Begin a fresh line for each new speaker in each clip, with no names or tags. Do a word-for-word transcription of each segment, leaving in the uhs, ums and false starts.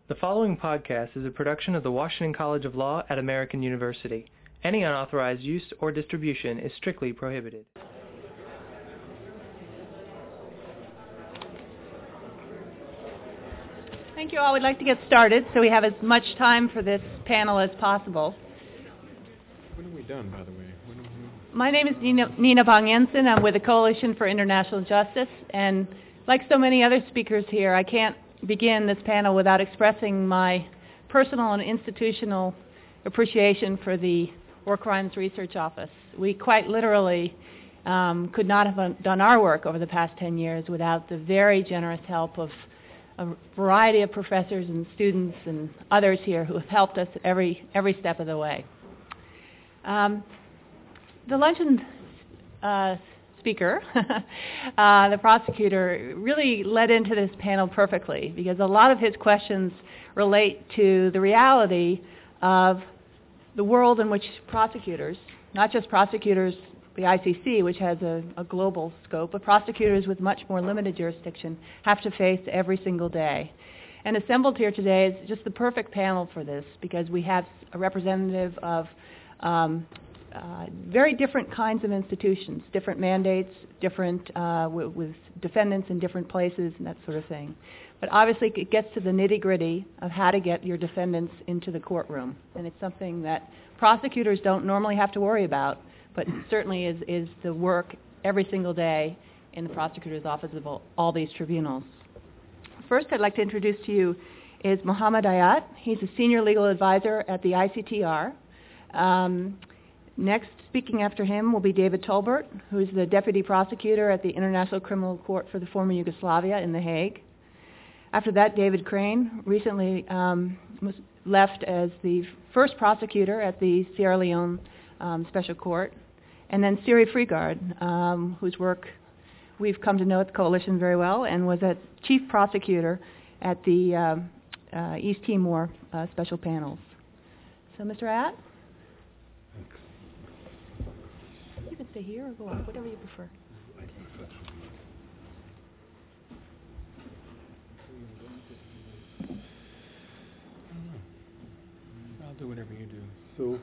The following podcast is a production of the Washington College of Law at American University. Any unauthorized use or distribution is strictly prohibited.
Thank you all. We'd like to get started so we have as much time for this panel as possible.
When are we done, by the way? When are we...
My name is Nina, Nina Bang Jensen. I'm with the Coalition for International Justice, and like so many other speakers here, I can't begin this panel without expressing my personal and institutional appreciation for the War Crimes Research Office. We quite literally um, could not have done our work over the past ten years without the very generous help of a variety of professors and students and others here who have helped us every every step of the way. Um, the luncheon uh, speaker, uh, the prosecutor, really led into this panel perfectly because a lot of his questions relate to the reality of the world in which prosecutors, not just prosecutors, the I C C, which has a, a global scope, but prosecutors with much more limited jurisdiction have to face every single day. And assembled here today is just the perfect panel for this because we have a representative of um, uh, very different kinds of institutions, different mandates, different uh, w- with defendants in different places and that sort of thing. But obviously it gets to the nitty-gritty of how to get your defendants into the courtroom. And it's something that prosecutors don't normally have to worry about, but certainly is, is the work every single day in the prosecutor's office of all, all these tribunals. First, I'd like to introduce to you is Mohammed Ayat. He's a senior legal advisor at the I C T R. Um, next, speaking after him, will be David Tolbert, who is the deputy prosecutor at the International Criminal Court for the former Yugoslavia in The Hague. After that, David Crane recently um, was left as the first prosecutor at the Sierra Leone um, Special Court. And then Siri Freegard, um, whose work we've come to know at the Coalition very well, and was a chief prosecutor at the uh, uh, East Timor uh, Special Panels. So, Mister Ayat?
Thanks.
You can stay here or go on, whatever you prefer.
I'll do whatever you do.
So,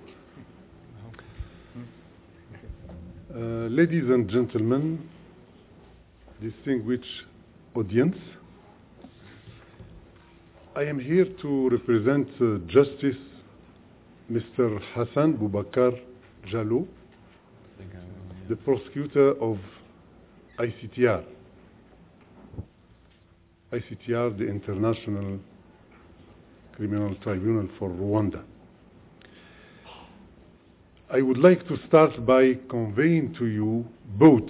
uh, ladies and gentlemen, distinguished audience, I am here to represent uh, Justice Mister Hassan Boubacar Jallow, the prosecutor of I C T R. I C T R, the International Criminal Tribunal for Rwanda. I would like to start by conveying to you both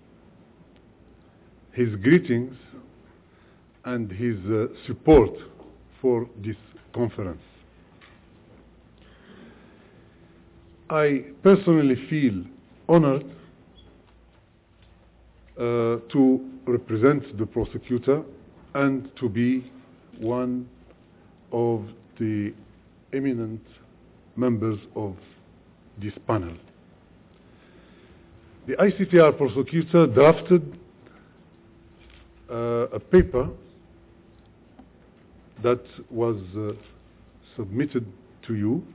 his greetings and his uh, support for this conference. I personally feel honored uh, to represent the prosecutor and to be one of the eminent members of this panel. The I C T R prosecutor drafted uh, a paper that was uh, submitted to you.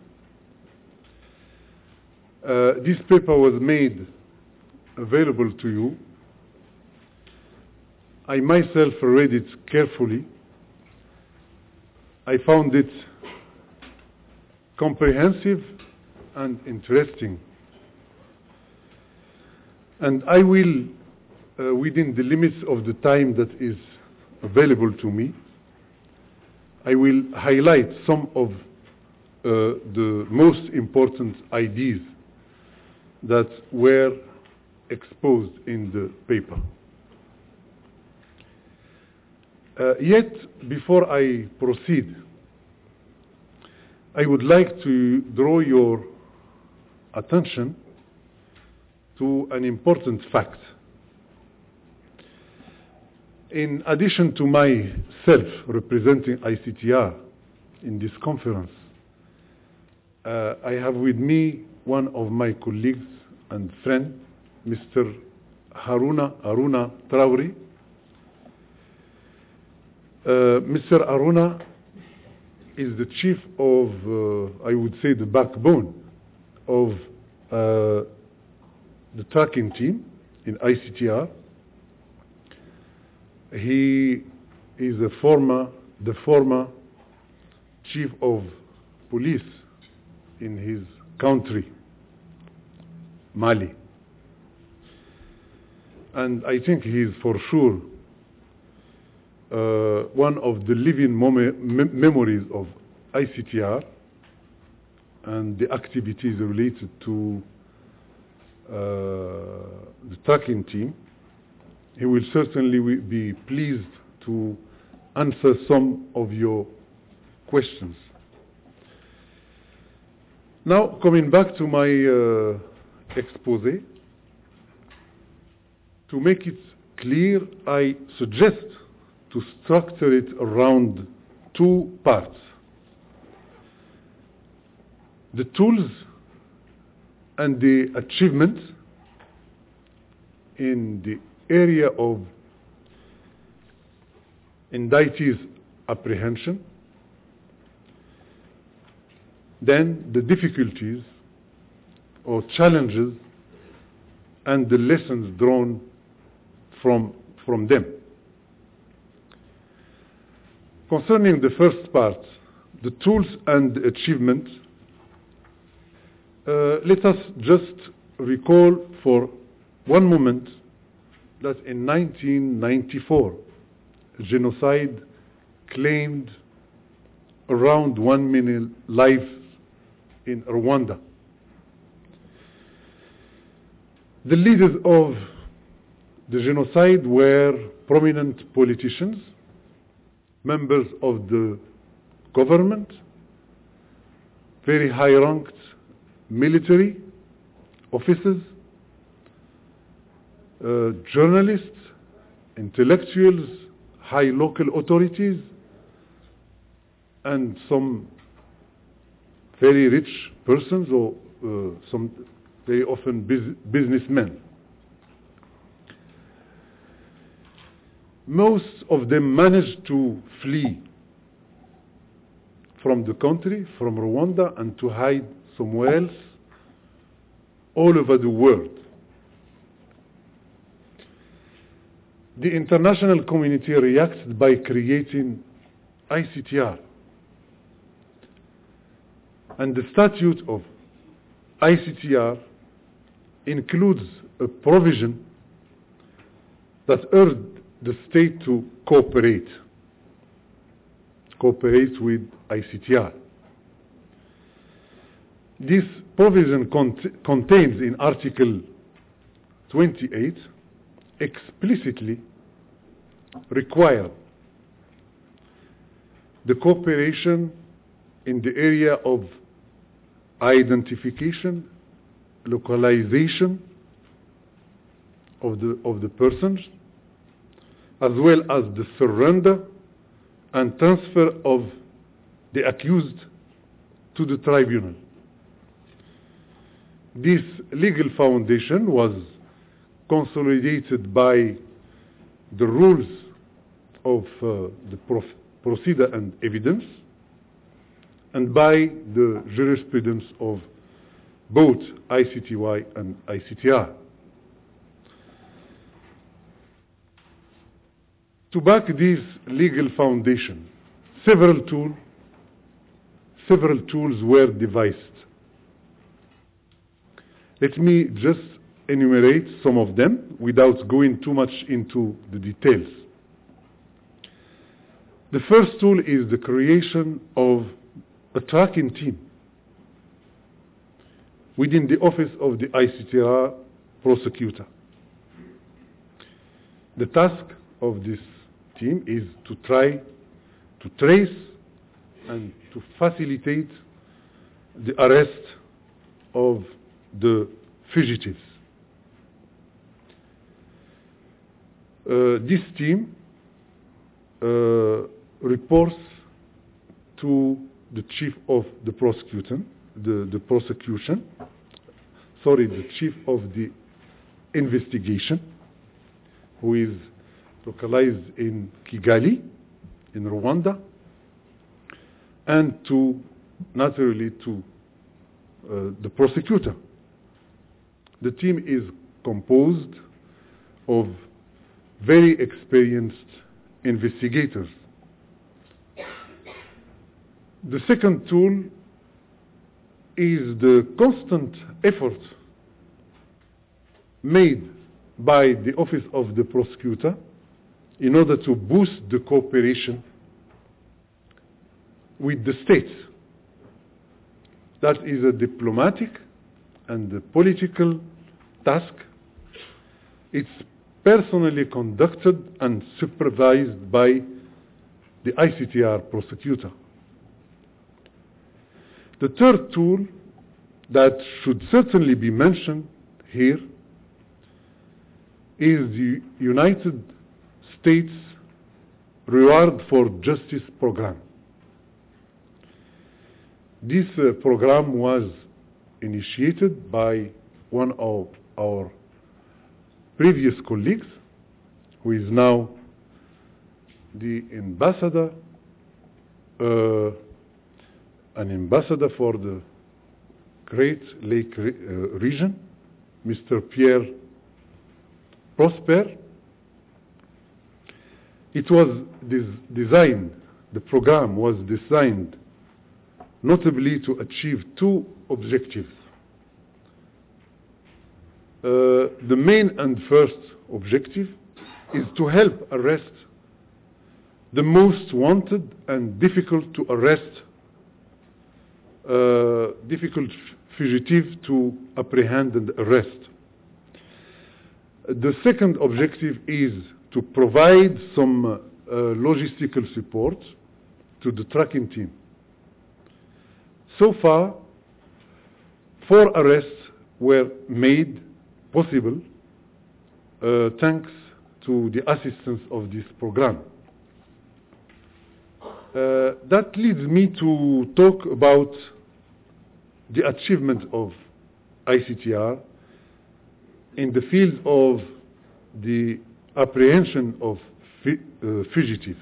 Uh, this paper was made available to you. I myself read it carefully. I found it comprehensive and interesting. And I will, uh, within the limits of the time that is available to me, I will highlight some of uh, the most important ideas that were exposed in the paper. Uh, yet, before I proceed, I would like to draw your attention to an important fact. In addition to myself representing I C T R in this conference, uh, I have with me one of my colleagues and friend, Mister Haruna Aruna Traore. Uh, Mister Aruna is the chief of, uh, I would say, the backbone of uh, the tracking team in I C T R. He is a former, the former chief of police in his country, Mali. And I think he is for sure uh, one of the living mem memories of I C T R and the activities related to uh, the tracking team. He will certainly be pleased to answer some of your questions. Now, coming back to my uh, exposé, to make it clear, I suggest to structure it around two parts. The tools and the achievements in the area of indictees apprehension, then the difficulties or challenges and the lessons drawn from, from them. Concerning the first part, the tools and achievements, uh, let us just recall for one moment that in nineteen ninety-four, genocide claimed around one million lives in Rwanda. The leaders of the genocide were prominent politicians, members of the government, very high-ranked military officers, uh, journalists, intellectuals, high local authorities, and some very rich persons, or uh, some very often bus businessmen. Most of them managed to flee from the country, from Rwanda, and to hide somewhere else, all over the world. The international community reacted by creating I C T R. And the statute of I C T R includes a provision that urged the state to cooperate, cooperate with I C T R. This provision cont contains in Article twenty-eight explicitly required the cooperation in the area of identification, localization of the, of the persons, as well as the surrender and transfer of the accused to the tribunal. This legal foundation was consolidated by the rules of uh, the prof procedure and evidence, and by the jurisprudence of both I C T Y and I C T R. To back this legal foundation, several, tool, several tools were devised. Let me just enumerate some of them without going too much into the details. The first tool is the creation of a tracking team within the office of the I C T R prosecutor. The task of this team is to try to trace and to facilitate the arrest of the fugitives. Uh, this team uh, reports to the chief of the prosecution, the, the prosecution, sorry, the chief of the investigation, who is localized in Kigali, in Rwanda, and to, naturally, to uh, the prosecutor. The team is composed of very experienced investigators. The second tool is the constant effort made by the Office of the Prosecutor in order to boost the cooperation with the states. That is a diplomatic and a political task. It's personally conducted and supervised by the I C T R prosecutor. The third tool that should certainly be mentioned here is the United States Reward for Justice program. This uh, program was initiated by one of our previous colleagues, who is now the ambassador, uh, an ambassador for the Great Lake re uh, region, Mister Pierre Prosper. It was des designed, the program was designed notably to achieve two objectives. Uh, the main and first objective is to help arrest the most wanted and difficult to arrest, uh, difficult fugitive to apprehend and arrest. The second objective is to provide some uh, logistical support to the tracking team. So far, four arrests were made possible uh, thanks to the assistance of this program. Uh, that leads me to talk about the achievement of I C T R in the field of the apprehension of fu uh, fugitives.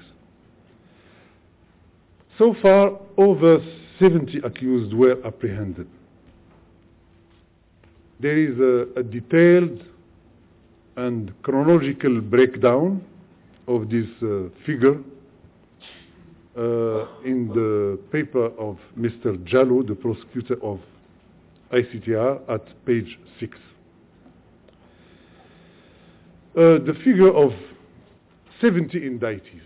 So far, over seventy accused were apprehended. There is a, a detailed and chronological breakdown of this uh, figure uh, in the paper of Mister Jallo, the prosecutor of I C T R, at page six. Uh, the figure of seventy indictees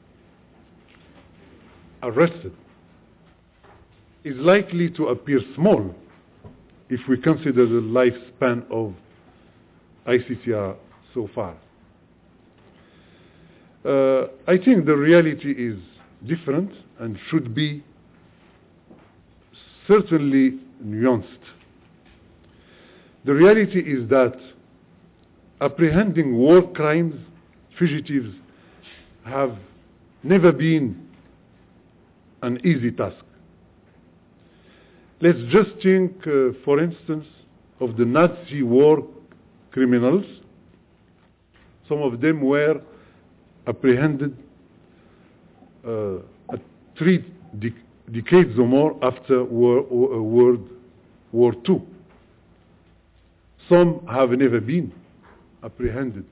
arrested is likely to appear small if we consider the lifespan of I C T R so far. Uh, I think the reality is different and should be certainly nuanced. The reality is that apprehending war crimes, fugitives, have never been an easy task. Let's just think, uh, for instance, of the Nazi war criminals. Some of them were apprehended uh, at three de decades or more after war, uh, World War Two. Some have never been apprehended.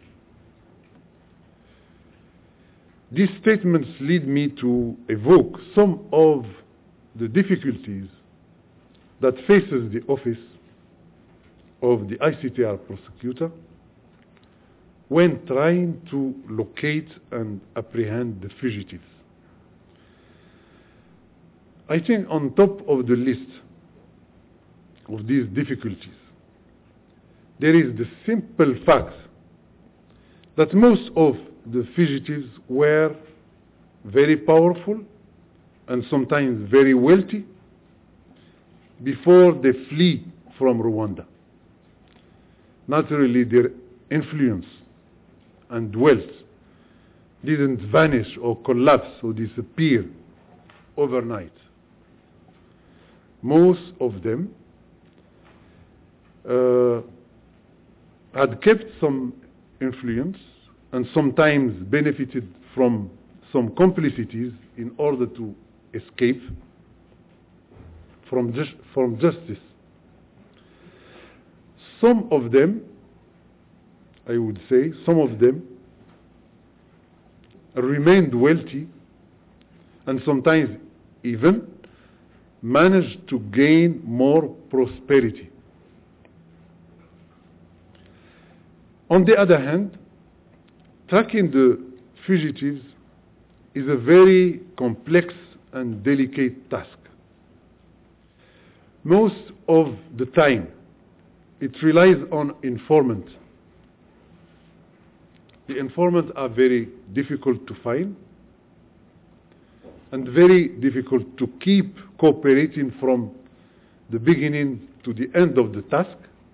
These statements lead me to evoke some of the difficulties that faces the office of the I C T R prosecutor when trying to locate and apprehend the fugitives. I think on top of the list of these difficulties, there is the simple fact that most of the fugitives were very powerful and sometimes very wealthy before they flee from Rwanda. Naturally, their influence and wealth didn't vanish or collapse or disappear overnight. Most of them uh, had kept some influence and sometimes benefited from some complicities in order to escape from, ju- from justice. Some of them, I would say, some of them remained wealthy and sometimes even managed to gain more prosperity. On the other hand, tracking the fugitives is a very complex and delicate task. Most of the time, it relies on informants. The informants are very difficult to find and very difficult to keep cooperating from the beginning to the end of the task.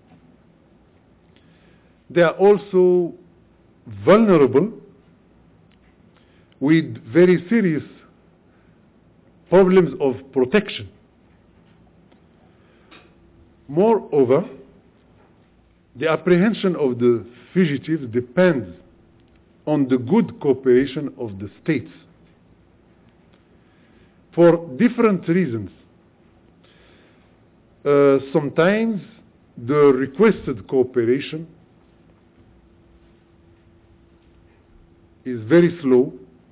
They are also vulnerable with very serious problems of protection. Moreover, the apprehension of the fugitives depends on the good cooperation of the states. For different reasons, uh, sometimes the requested cooperation is very slow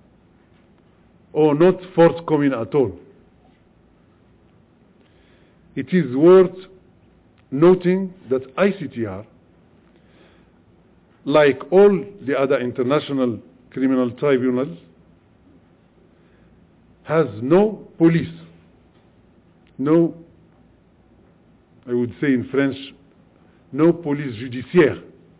or not forthcoming at all. It is worth noting that I C T R, like all the other international criminal tribunals, has no police, no, I would say in French, no police judiciaire.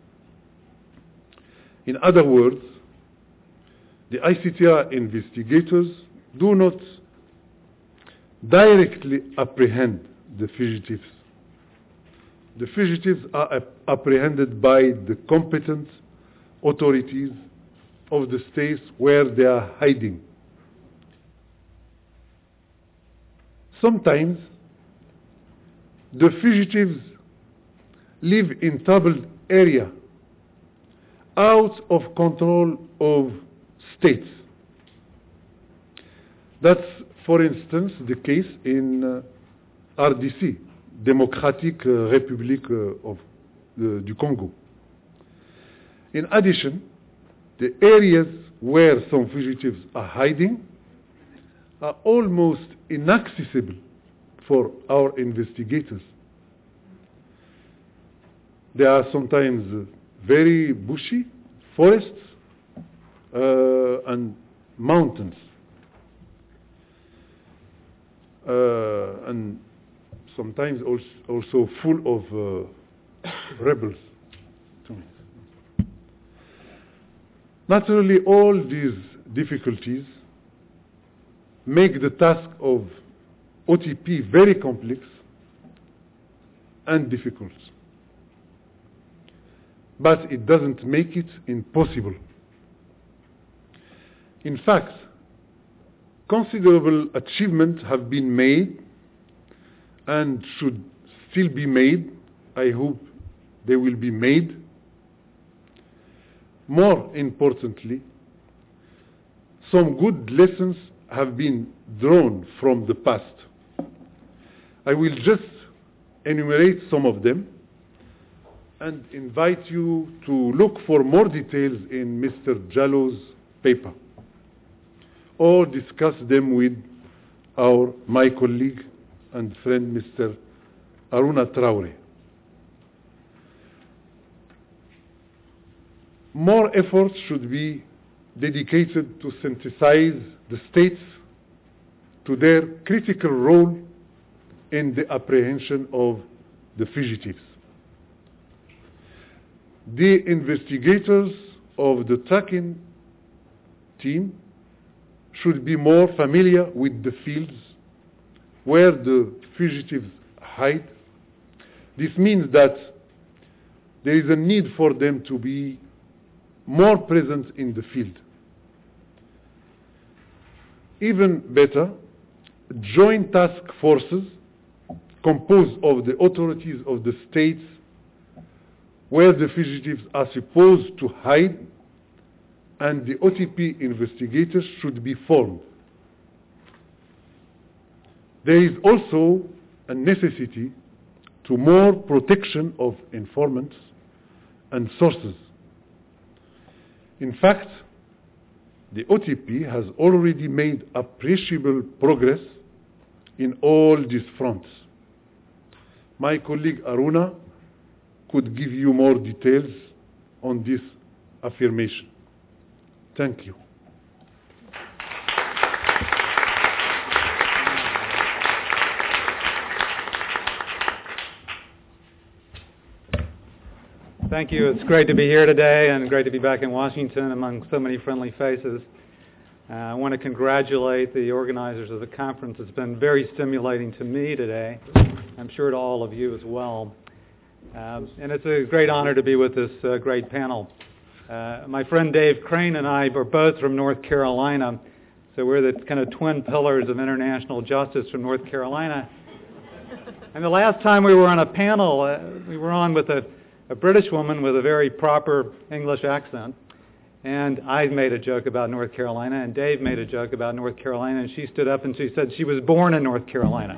In other words, the I C T R investigators do not directly apprehend the fugitives. The fugitives are ap- apprehended by the competent authorities of the states where they are hiding. Sometimes the fugitives live in troubled area out of control of states. That's, for instance, the case in uh, R D C, Democratic uh, Republic uh, of uh, du Congo. In addition, the areas where some fugitives are hiding are almost inaccessible for our investigators. They are sometimes uh, very bushy, forests, uh, and mountains. Uh, and sometimes also, also full of uh, rebels. Naturally, all these difficulties make the task of O T P very complex and difficult. But it doesn't make it impossible. In fact, considerable achievements have been made and should still be made. I hope they will be made. More importantly, some good lessons have been drawn from the past. I will just enumerate some of them and invite you to look for more details in Mister Jallo's paper, or discuss them with our, my colleague and friend, Mister Aruna Traore. More efforts should be dedicated to synthesize the states to their critical role in the apprehension of the fugitives. The investigators of the tracking team should be more familiar with the fields where the fugitives hide. This means that there is a need for them to be more present in the field. Even better, joint task forces composed of the authorities of the states where the fugitives are supposed to hide and the O T P investigators should be formed. There is also and necessity to more protection of informants and sources. In fact, the O T P has already made appreciable progress in all these fronts. My colleague Aruna could give you more details on this affirmation. Thank you.
Thank you. It's great to be here today and great to be back in Washington among so many friendly faces. Uh, I want to congratulate the organizers of the conference. It's been very stimulating to me today. I'm sure to all of you as well. Um, and it's a great honor to be with this uh, great panel. Uh, my friend Dave Crane and I are both from North Carolina, so we're the kind of twin pillars of international justice from North Carolina. And the last time we were on a panel, uh, we were on with a, a British woman with a very proper English accent. And I made a joke about North Carolina, and Dave made a joke about North Carolina, and she stood up and she said she was born in North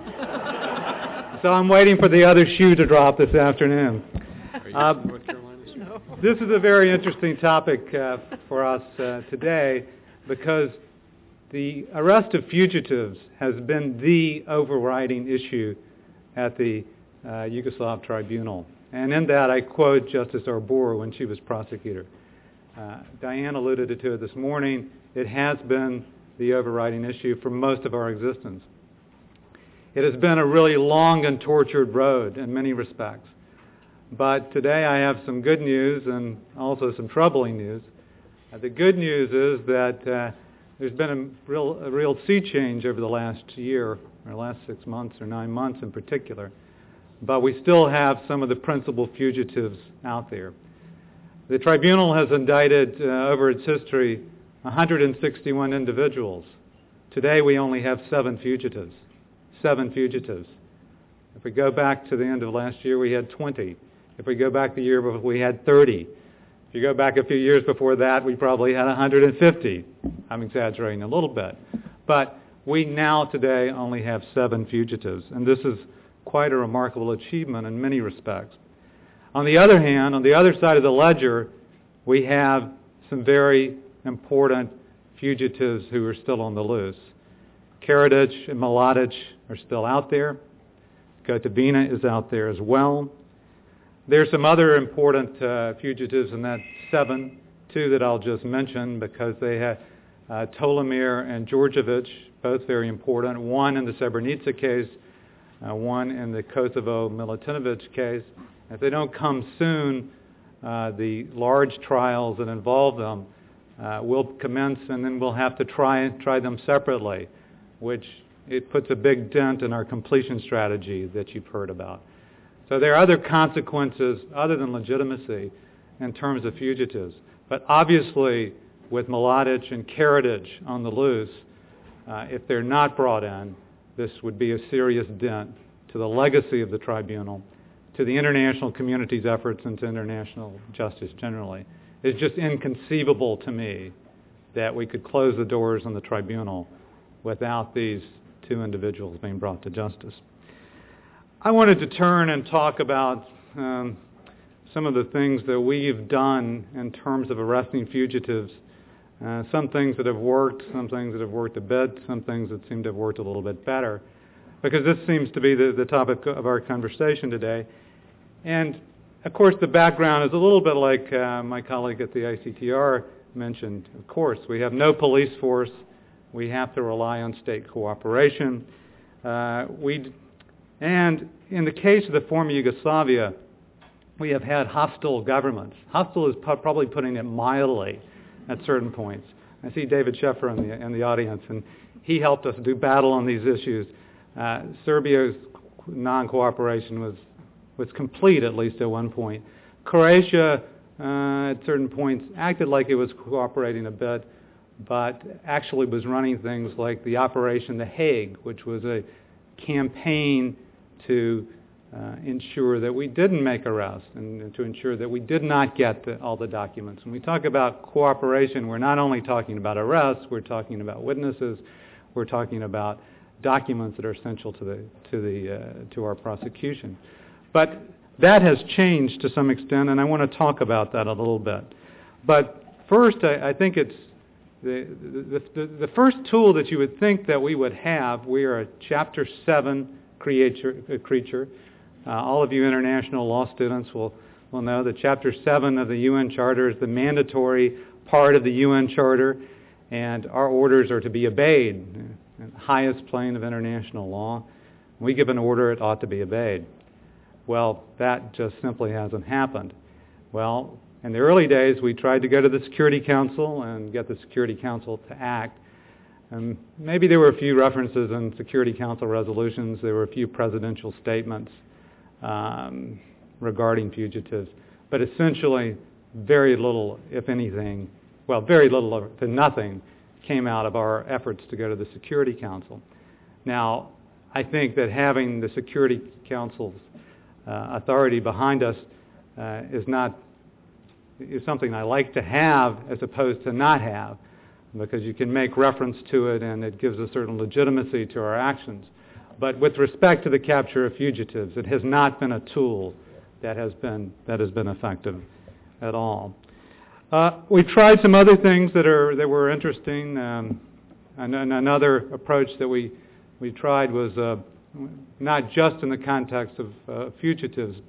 Carolina. So I'm waiting for the other shoe to drop this afternoon.
Are you
Uh,
from North Carolina?
No.
This is a very interesting topic uh, for us uh, today because the arrest of fugitives has been the overriding issue at the uh, Yugoslav Tribunal. And in that, I quote Justice Arbour when she was prosecutor. Uh, Diane alluded to it this morning. It has been the overriding issue for most of our existence. It has been a really long and tortured road in many respects. But today I have some good news and also some troubling news. Uh, the good news is that uh, there's been a real, a real sea change over the last year, or last six months or nine months in particular. But we still have some of the principal fugitives out there. The tribunal has indicted, uh, over its history, one hundred sixty-one individuals. Today we only have seven fugitives. Seven fugitives. If we go back to the end of last year, we had twenty. If we go back the year before, we had thirty. If you go back a few years before that, we probably had one hundred fifty. I'm exaggerating a little bit. But we now today only have seven fugitives, and this is quite a remarkable achievement in many respects. On the other hand, on the other side of the ledger, we have some very important fugitives who are still on the loose. Karadzic and Mladic are still out there. Gotovina is out there as well. There's some other important uh, fugitives in that seven, two that I'll just mention because they had uh, Tolimir and Djordjevic, both very important, one in the Srebrenica case, uh, one in the Kosovo Milutinovic case. If they don't come soon, uh, the large trials that involve them uh, will commence, and then we'll have to try try them separately, which it puts a big dent in our completion strategy that you've heard about. So there are other consequences other than legitimacy in terms of fugitives. But obviously, with Mladic and Karadzic on the loose, uh, if they're not brought in, this would be a serious dent to the legacy of the tribunal, to the international community's efforts, and to international justice generally. It's just inconceivable to me that we could close the doors on the tribunal without these two individuals being brought to justice. I wanted to turn and talk about um, some of the things that we've done in terms of arresting fugitives. Uh, some things that have worked, some things that have worked a bit, some things that seem to have worked a little bit better, because this seems to be the, the topic of our conversation today. And, of course, the background is a little bit like uh, my colleague at the I C T R mentioned. Of course, we have no police force. We have to rely on state cooperation. Uh, we, and in the case of the former Yugoslavia, we have had hostile governments. Hostile is pu- probably putting it mildly at certain points. I see David Sheffer in the, in the audience, and he helped us do battle on these issues. Uh, Serbia's non-cooperation was, was complete, at least at one point. Croatia, uh, at certain points, acted like it was cooperating a bit, but actually was running things like the Operation The Hague, which was a campaign to uh, ensure that we didn't make arrests and, and to ensure that we did not get the, all the documents. When we talk about cooperation, we're not only talking about arrests, we're talking about witnesses, we're talking about documents that are essential to the to the uh, to our prosecution. But that has changed to some extent, and I want to talk about that a little bit. But first, I, I think it's the, the the the first tool that you would think that we would have. We are a Chapter seven creature. Uh, creature. Uh, all of you international law students will will know that Chapter seven of the U N Charter is the mandatory part of the U N Charter, and our orders are to be obeyed. The highest plane of international law. We give an order, it ought to be obeyed. Well, that just simply hasn't happened. Well, in the early days, we tried to go to the Security Council and get the Security Council to act. And maybe there were a few references in Security Council resolutions. There were a few presidential statements um, regarding fugitives. But essentially, very little, if anything, well, very little to nothing came out of our efforts to go to the Security Council. Now, I think that having the Security Council's uh, authority behind us uh, is not is something I like to have as opposed to not have, because you can make reference to it and it gives a certain legitimacy to our actions. But with respect to the capture of fugitives, it has not been a tool that has been that has been effective at all. Uh, we tried some other things that are that were interesting. Um, and, and another approach that we we tried was uh, not just in the context of uh, fugitives,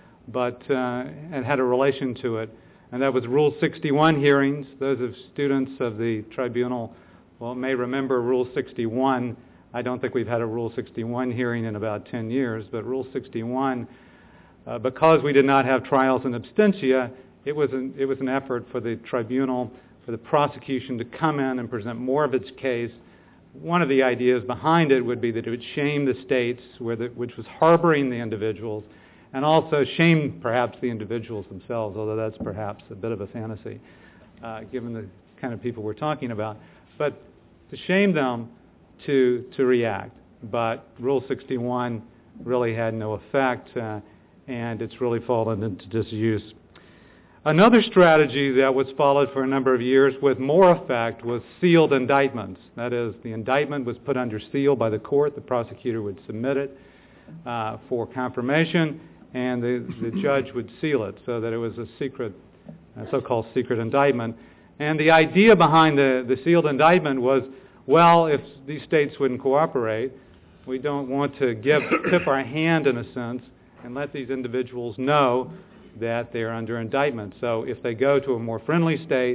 but uh, it had a relation to it, and that was Rule sixty-one hearings. Those of students of the tribunal, well, may remember Rule sixty-one. I don't think we've had a Rule sixty-one hearing in about ten years, but Rule sixty-one, uh, because we did not have trials in absentia, It was an it was an effort for the tribunal, for the prosecution to come in and present more of its case. One of the ideas behind it would be that it would shame the states where the, which was harboring the individuals, and also shame perhaps the individuals themselves, although that's perhaps a bit of a fantasy, uh, given the kind of people we're talking about. But to shame them to to react. But Rule sixty-one really had no effect, uh, and it's really fallen into disuse. Another strategy that was followed for a number of years with more effect was sealed indictments. That is, the indictment was put under seal by the court. The prosecutor would submit it uh, for confirmation, and the, the judge would seal it so that it was a secret, a so-called secret indictment. And the idea behind the, the sealed indictment was, well, if these states wouldn't cooperate, we don't want to give tip our hand, in a sense, and let these individuals know that they're under indictment. So if they go to a more friendly state,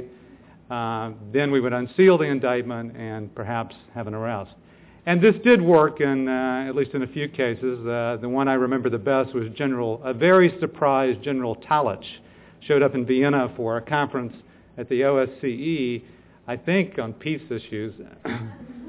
uh, then we would unseal the indictment and perhaps have an arrest. And this did work in, uh, at least in a few cases. Uh, the one I remember the best was General, a very surprised General Talich showed up in Vienna for a conference at the O S C E, I think on peace issues. uh,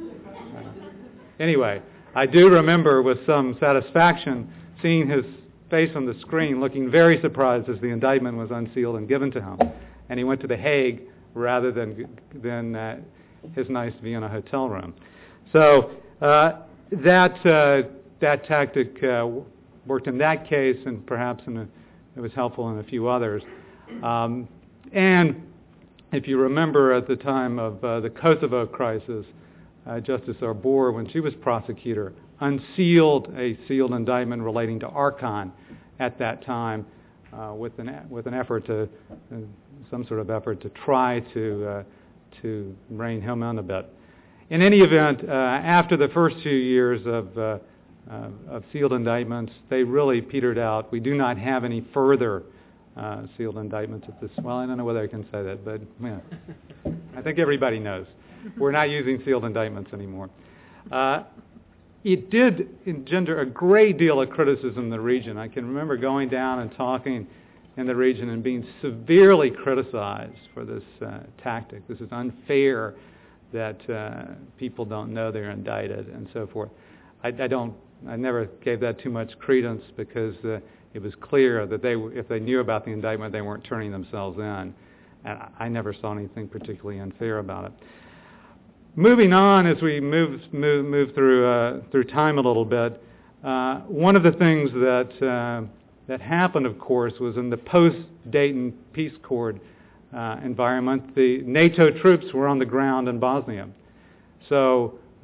anyway, I do remember with some satisfaction seeing his face on the screen, looking very surprised as the indictment was unsealed and given to him. And he went to The Hague rather than than uh, his nice Vienna hotel room. So uh, that uh, that tactic uh, worked in that case, and perhaps in a, it was helpful in a few others. Um, and if you remember, at the time of uh, the Kosovo crisis, uh, Justice Arbour, when she was prosecutor, unsealed a sealed indictment relating to Archon at that time, uh, with an with an effort to uh, some sort of effort to try to uh, to rein him in a bit. In any event, uh, after the first few years of uh, uh, of sealed indictments, they really petered out. We do not have any further uh, sealed indictments at this. Well, I don't know whether I can say that, but yeah, I think everybody knows we're not using sealed indictments anymore. Uh, It did engender a great deal of criticism in the region. I can remember going down and talking in the region and being severely criticized for this uh, tactic. This is unfair that uh, people don't know they're indicted and so forth. I, I don't. I never gave that too much credence, because uh, it was clear that they, if they knew about the indictment, they weren't turning themselves in. And I never saw anything particularly unfair about it. Moving on, as we move move, move through uh, through time a little bit, uh, one of the things that uh, that happened, of course, was in the post-Dayton Peace Accord uh, environment. The NATO troops were on the ground in Bosnia, so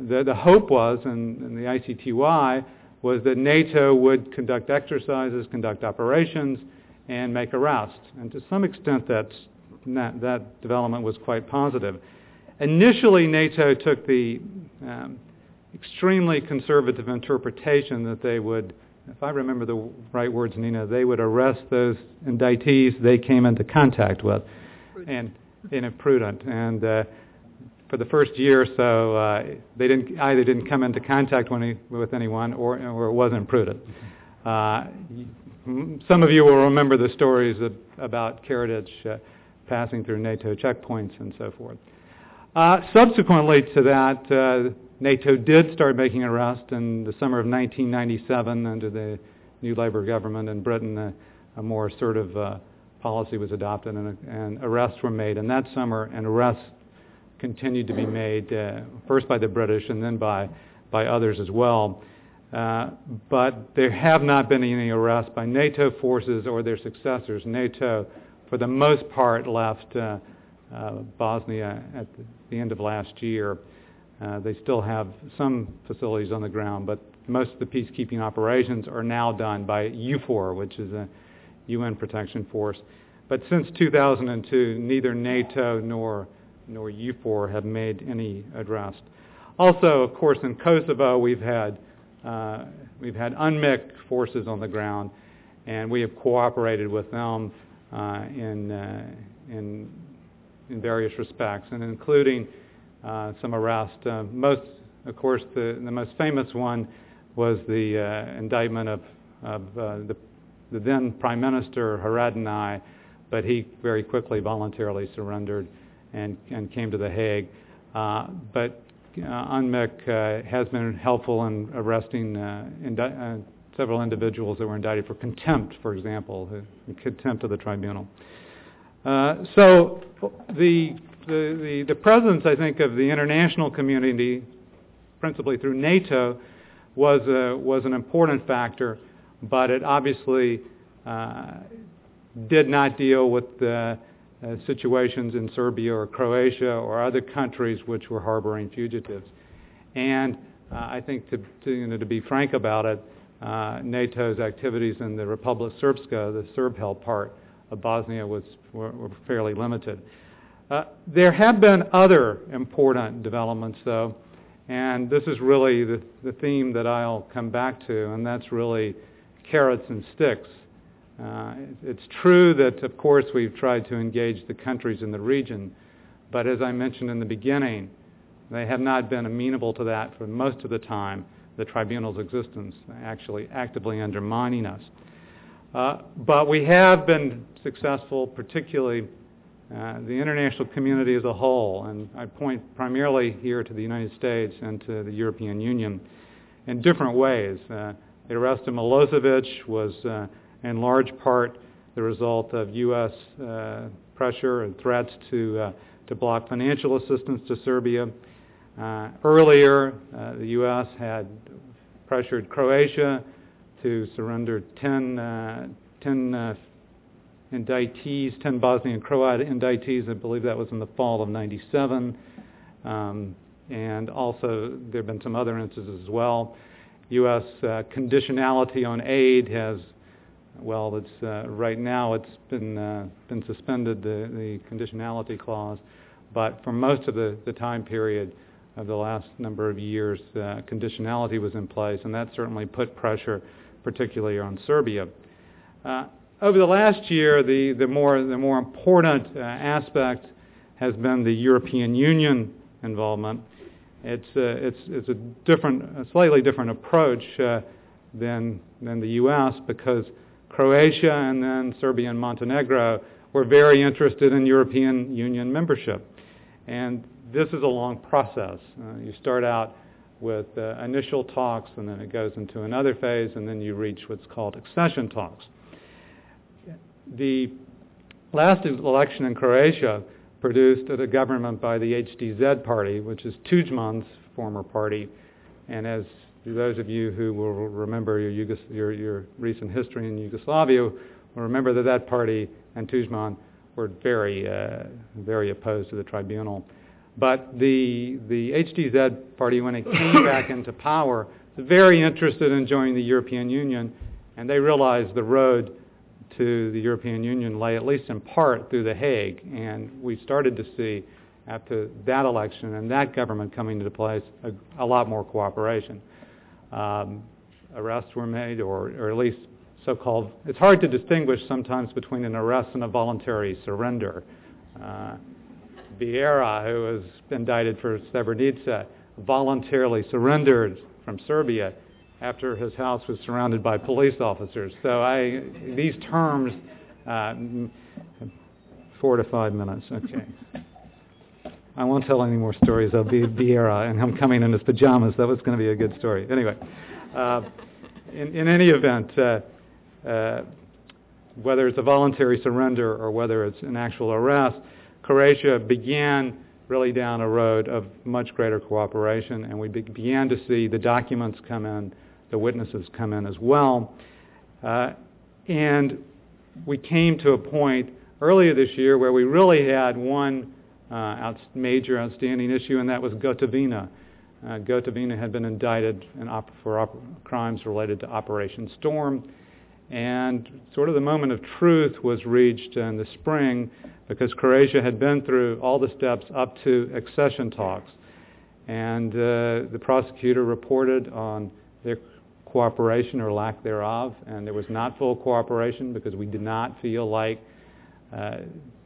the, the hope was, and, and the I C T Y, was that NATO would conduct exercises, conduct operations, and make arrests. And to some extent, that's, that, that development was quite positive. Initially, NATO took the um, extremely conservative interpretation that they would, if I remember the right words, Nina, they would arrest those indictees they came into contact with, and in a prudent. And uh, for the first year or so, uh, they didn't either didn't come into contact with, any, with anyone, or, or it wasn't prudent. Uh, some of you will remember the stories of, about Karadzic uh, passing through NATO checkpoints and so forth. Uh, subsequently to that, uh, NATO did start making arrests in the summer of nineteen ninety-seven under the new Labour government in Britain. Uh, a more assertive uh, policy was adopted, and, and arrests were made in that summer, and arrests continued to be made, uh, first by the British and then by, by others as well. Uh, but there have not been any arrests by NATO forces or their successors. NATO, for the most part, left uh, uh, Bosnia at the, the end of last year. Uh, they still have some facilities on the ground, but most of the peacekeeping operations are now done by U four, which is a U N protection force. But since two thousand two, neither NATO nor nor U four have made any arrests. Also, of course, in Kosovo, we've had uh, we've had U N M I C forces on the ground, and we have cooperated with them uh, in uh, in in various respects, and including uh, some arrests. Uh, most, of course, the the most famous one was the uh, indictment of of uh, the the then Prime Minister Haradinaj, but he very quickly voluntarily surrendered and, and came to The Hague. Uh, but uh, U N M I C uh, has been helpful in arresting uh, indi- uh, several individuals that were indicted for contempt, for example, uh, contempt of the tribunal. Uh, so the, the, the, the presence, I think, of the international community, principally through NATO, was, a, was an important factor, but it obviously uh, did not deal with the uh, situations in Serbia or Croatia or other countries which were harboring fugitives. And uh, I think, to, to, you know, to be frank about it, uh, NATO's activities in the Republic Srpska, the Serb-held part of Bosnia, was were, were fairly limited. Uh, there have been other important developments, though, and this is really the, the theme that I'll come back to, and that's really carrots and sticks. Uh, it's true that, of course, we've tried to engage the countries in the region, but as I mentioned in the beginning, they have not been amenable to that for most of the time, the tribunal's existence, actually actively undermining us. Uh, but we have been successful, particularly uh, the international community as a whole, and I point primarily here to the United States and to the European Union, in different ways. Uh, the arrest of Milosevic was uh, in large part the result of U S uh, pressure and threats to uh, to block financial assistance to Serbia. Uh, earlier, uh, the U S had pressured Croatia to surrender ten, uh, ten uh, indictees, ten Bosnian Croat indictees. I believe that was in the fall of ninety-seven. Um, and also, there have been some other instances as well. U S uh, conditionality on aid has, well, it's uh, right now it's been uh, been suspended, the, the conditionality clause, but for most of the, the time period of the last number of years, uh, conditionality was in place, and that certainly put pressure, particularly on Serbia. Uh, over the last year, the, the more the more important uh, aspect has been the European Union involvement. It's uh, it's it's a different, a slightly different approach uh, than than the U S because Croatia and then Serbia and Montenegro were very interested in European Union membership, and this is a long process. Uh, you start out with uh, initial talks, and then it goes into another phase, and then you reach what's called accession talks. The last election in Croatia produced a government by the H D Z party, which is Tudjman's former party. And as those of you who will remember your, Yugos- your, your recent history in Yugoslavia will remember that that party and Tudjman were very, uh, very opposed to the tribunal. But the the H D Z party, when it came back into power, was very interested in joining the European Union, and they realized the road to the European Union lay, at least in part, through The Hague. And we started to see, after that election and that government coming into place, a, a lot more cooperation. Um, arrests were made, or, or at least so-called, it's hard to distinguish sometimes between an arrest and a voluntary surrender. Uh, Vieira, who was indicted for Srebrenica, voluntarily surrendered from Serbia after his house was surrounded by police officers. So I, these terms, uh, four to five minutes, okay. I won't tell any more stories of Vieira and him coming in his pajamas. That was going to be a good story. Anyway, uh, in, in any event, uh, uh, whether it's a voluntary surrender or whether it's an actual arrest, Croatia began really down a road of much greater cooperation, and we be- began to see the documents come in, the witnesses come in as well. Uh, and we came to a point earlier this year where we really had one uh, out- major outstanding issue, and that was Gotovina. Uh, Gotovina had been indicted in op- for op- crimes related to Operation Storm, and sort of the moment of truth was reached in the spring because Croatia had been through all the steps up to accession talks. And uh, the prosecutor reported on their cooperation or lack thereof, and there was not full cooperation because we did not feel like uh,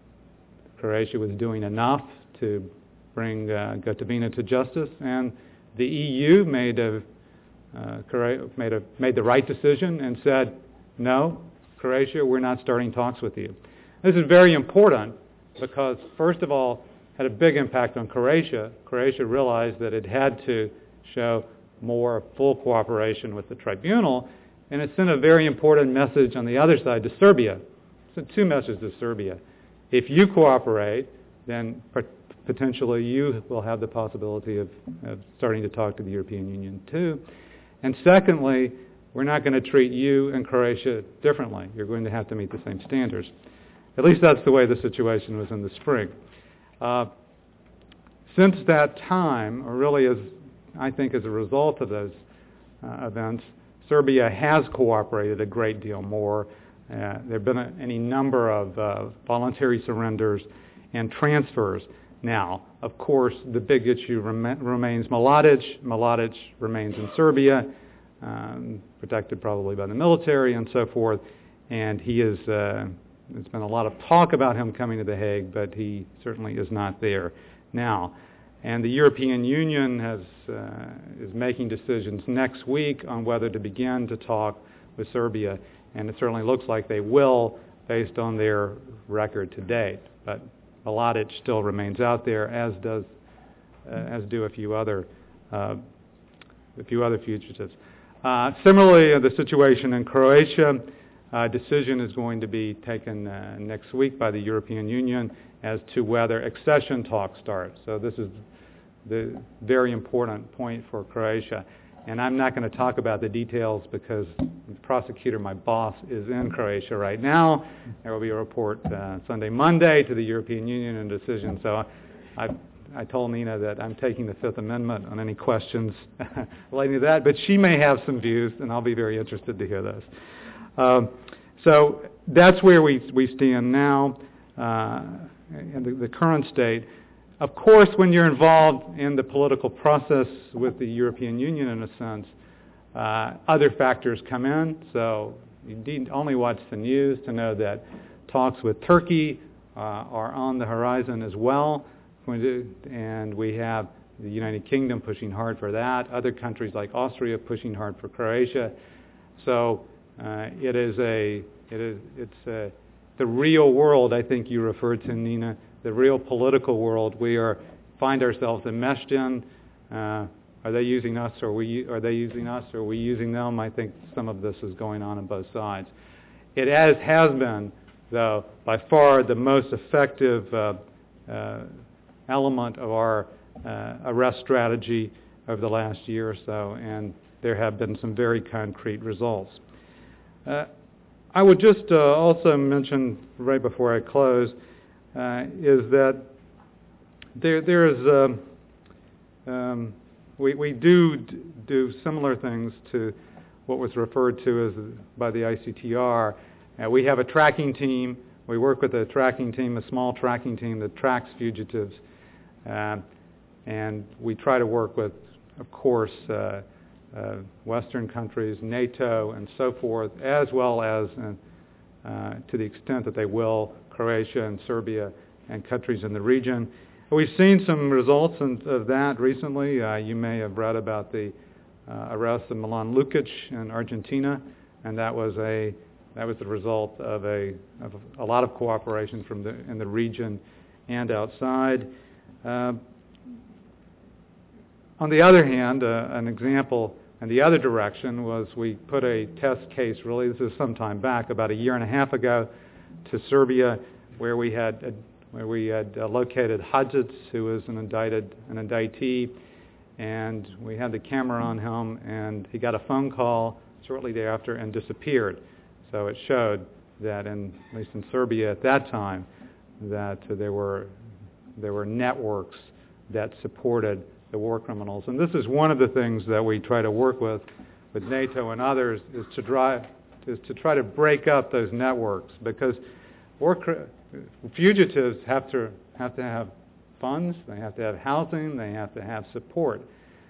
Croatia was doing enough to bring uh, Gotovina to justice. And the E U made a, uh, made a made the right decision and said, no, Croatia, we're not starting talks with you. This is very important because, first of all, had a big impact on Croatia. Croatia realized that it had to show more full cooperation with the tribunal, and it sent a very important message on the other side to Serbia. It sent two messages to Serbia. If you cooperate, then potentially you will have the possibility of, of starting to talk to the European Union too. And secondly, we're not going to treat you and Croatia differently. You're going to have to meet the same standards. At least that's the way the situation was in the spring. Uh, since that time, or really as I think as a result of those uh, events, Serbia has cooperated a great deal more. Uh, there have been a, any number of uh, voluntary surrenders and transfers. Now, of course, the big issue rem- remains Mladic. Mladic remains in Serbia, um, protected probably by the military and so forth, and he is... Uh, There's been a lot of talk about him coming to The Hague, but he certainly is not there now. And the European Union has, uh, is making decisions next week on whether to begin to talk with Serbia, and it certainly looks like they will based on their record to date. But Mladic still remains out there, as does uh, as do a few other uh, a few other fugitives. Uh, similarly, the situation in Croatia. A uh, decision is going to be taken uh, next week by the European Union as to whether accession talks start. So this is the very important point for Croatia. And I'm not going to talk about the details because the prosecutor, my boss, is in Croatia right now. There will be a report uh, Sunday, Monday to the European Union and decision. So I, I told Nina that I'm taking the Fifth Amendment on any questions relating to that. But she may have some views, and I'll be very interested to hear those. Um, so that's where we we stand now uh, in the, the current state. Of course, when you're involved in the political process with the European Union, in a sense, uh, other factors come in. So you need only watch the news to know that talks with Turkey uh, are on the horizon as well, and we have the United Kingdom pushing hard for that. Other countries like Austria pushing hard for Croatia. So. Uh, it is a, it is, it's a, the real world, I think you referred to, Nina, the real political world we are, find ourselves enmeshed in. Uh, are they using us or we, are they using us or are we using them? I think some of this is going on on both sides. It has, has been, though, by far the most effective uh, uh, element of our uh, arrest strategy over the last year or so, and there have been some very concrete results. Uh, I would just uh, also mention right before I close uh, is that there, there is, um, um, we, we do d- do similar things to what was referred to as by the I C T R. Uh, we have a tracking team. We work with a tracking team, a small tracking team that tracks fugitives. Uh, and we try to work with, of course, uh, uh, Western countries, NATO, and so forth, as well as, uh, uh, to the extent that they will, Croatia and Serbia and countries in the region. We've seen some results in, of that recently. Uh, you may have read about the uh, arrest of Milan Lukic in Argentina, and that was a that was the result of a of a lot of cooperation from the in the region and outside. Uh, on the other hand, uh, an example in the other direction was we put a test case. Really, this is some time back, about a year and a half ago, to Serbia, where we had. A, where we had uh, located Hadžić, who was an indicted, an indictee, and we had the camera on him, and he got a phone call shortly thereafter and disappeared. So it showed that, in, at least in Serbia at that time, that uh, there were there were networks that supported the war criminals. And this is one of the things that we try to work with, with NATO and others, is to drive, is to try to break up those networks, because war cri- fugitives have to have to have funds, they have to have housing, they have to have support.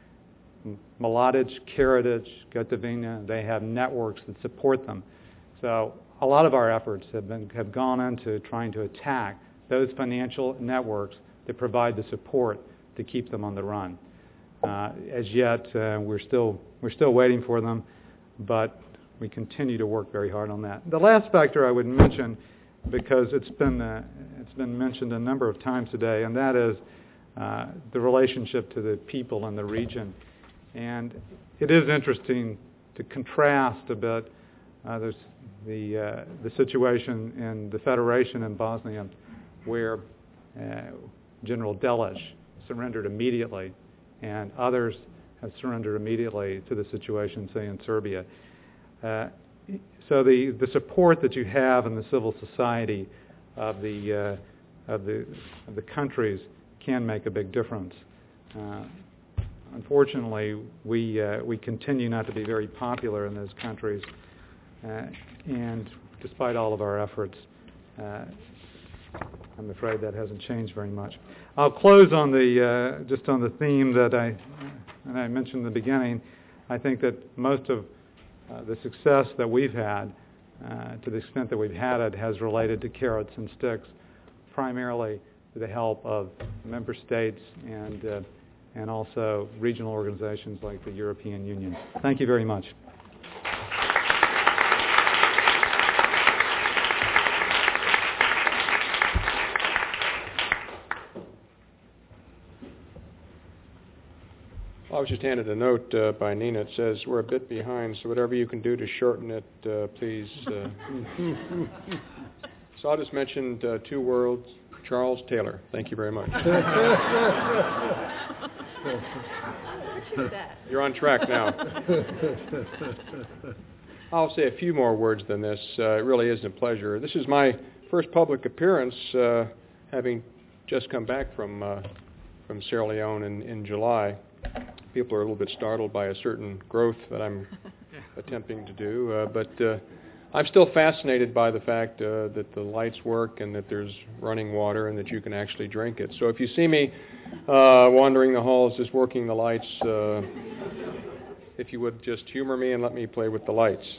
Mladic, Karadzic, Gotovina, they have networks that support them. So a lot of our efforts have been have gone into trying to attack those financial networks that provide the support to keep them on the run. Uh, as yet, uh, we're still we're still waiting for them, but we continue to work very hard on that. The last factor I would mention, because it's been uh, it's been mentioned a number of times today, and that is uh, the relationship to the people in the region. And it is interesting to contrast a bit uh, there's the uh, the situation in the Federation in Bosnia, where uh, General Delic surrendered immediately, and others have surrendered immediately to the situation, say, in Serbia. Uh, So the, the support that you have in the civil society of the uh, of the of the countries can make a big difference. Uh, unfortunately, we uh, we continue not to be very popular in those countries, uh, and despite all of our efforts, uh, I'm afraid that hasn't changed very much. I'll close on the uh, just on the theme that I that I mentioned in the beginning. I think that most of Uh, the success that we've had, uh, to the extent that we've had it, has related to carrots and sticks, primarily with the help of member states and uh, and also regional organizations like the European Union. Thank you very much.
I was just handed a note uh, by Nina. It says, we're a bit behind, so whatever you can do to shorten it, uh, please. Uh. So I'll just mention uh, two words, Charles Taylor. Thank you very much. You're on track now. I'll say a few more words than this. Uh, it really is a pleasure. This is my first public appearance, uh, having just come back from uh, from Sierra Leone in, in July. People are a little bit startled by a certain growth that I'm attempting to do, uh, but uh, I'm still fascinated by the fact uh, that the lights work and that there's running water and that you can actually drink it. So if you see me uh, wandering the halls just working the lights, uh, if you would just humor me and let me play with the lights.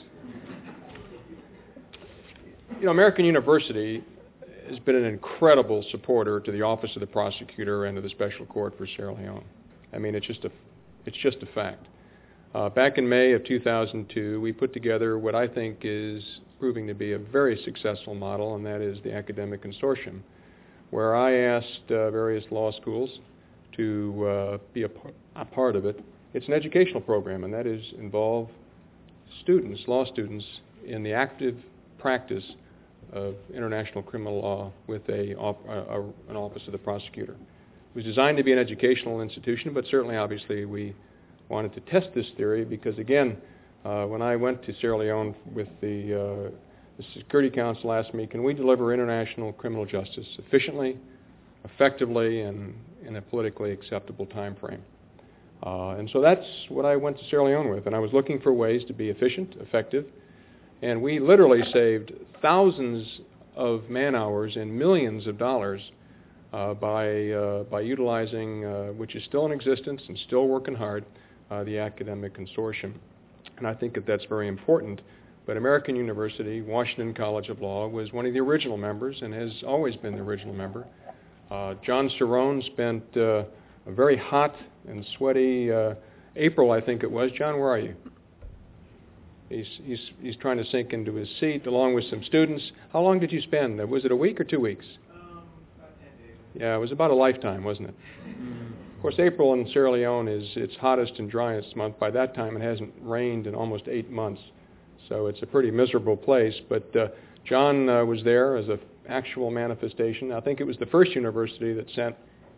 You know, American University has been an incredible supporter to the Office of the Prosecutor and to the Special Court for Sierra Leone. I mean, it's just a, it's just a fact. Uh, back in May of two thousand two, we put together what I think is proving to be a very successful model, and that is the Academic Consortium, where I asked uh, various law schools to uh, be a, par- a part of it. It's an educational program, and that is involve students, law students, in the active practice of international criminal law with a, a, an Office of the Prosecutor. It was designed to be an educational institution, but certainly, obviously, we wanted to test this theory because, again, uh, when I went to Sierra Leone with the, uh, the Security Council asked me, can we deliver international criminal justice efficiently, effectively, and in a politically acceptable time frame. Uh, and so that's what I went to Sierra Leone with, and I was looking for ways to be efficient, effective, and we literally saved thousands of man-hours and millions of dollars uh, by, uh, by utilizing, uh, which is still in existence and still working hard, uh, the Academic Consortium. And I think that that's very important. But American University, Washington College of Law, was one of the original members and has always been the original member. Uh, John Cerrone spent uh, a very hot and sweaty uh, April, I think it was. John, where are you? He's, he's, he's trying to sink into his seat along with some students. How long did you spend? Was it a week or two weeks?
Um, about ten days.
Yeah, it was about a lifetime, wasn't it? Mm. Of course, April in Sierra Leone is its hottest and driest month. By that time, it hasn't rained in almost eight months. So it's a pretty miserable place. But uh, John uh, was there as an actual manifestation. I think it was the first university that sent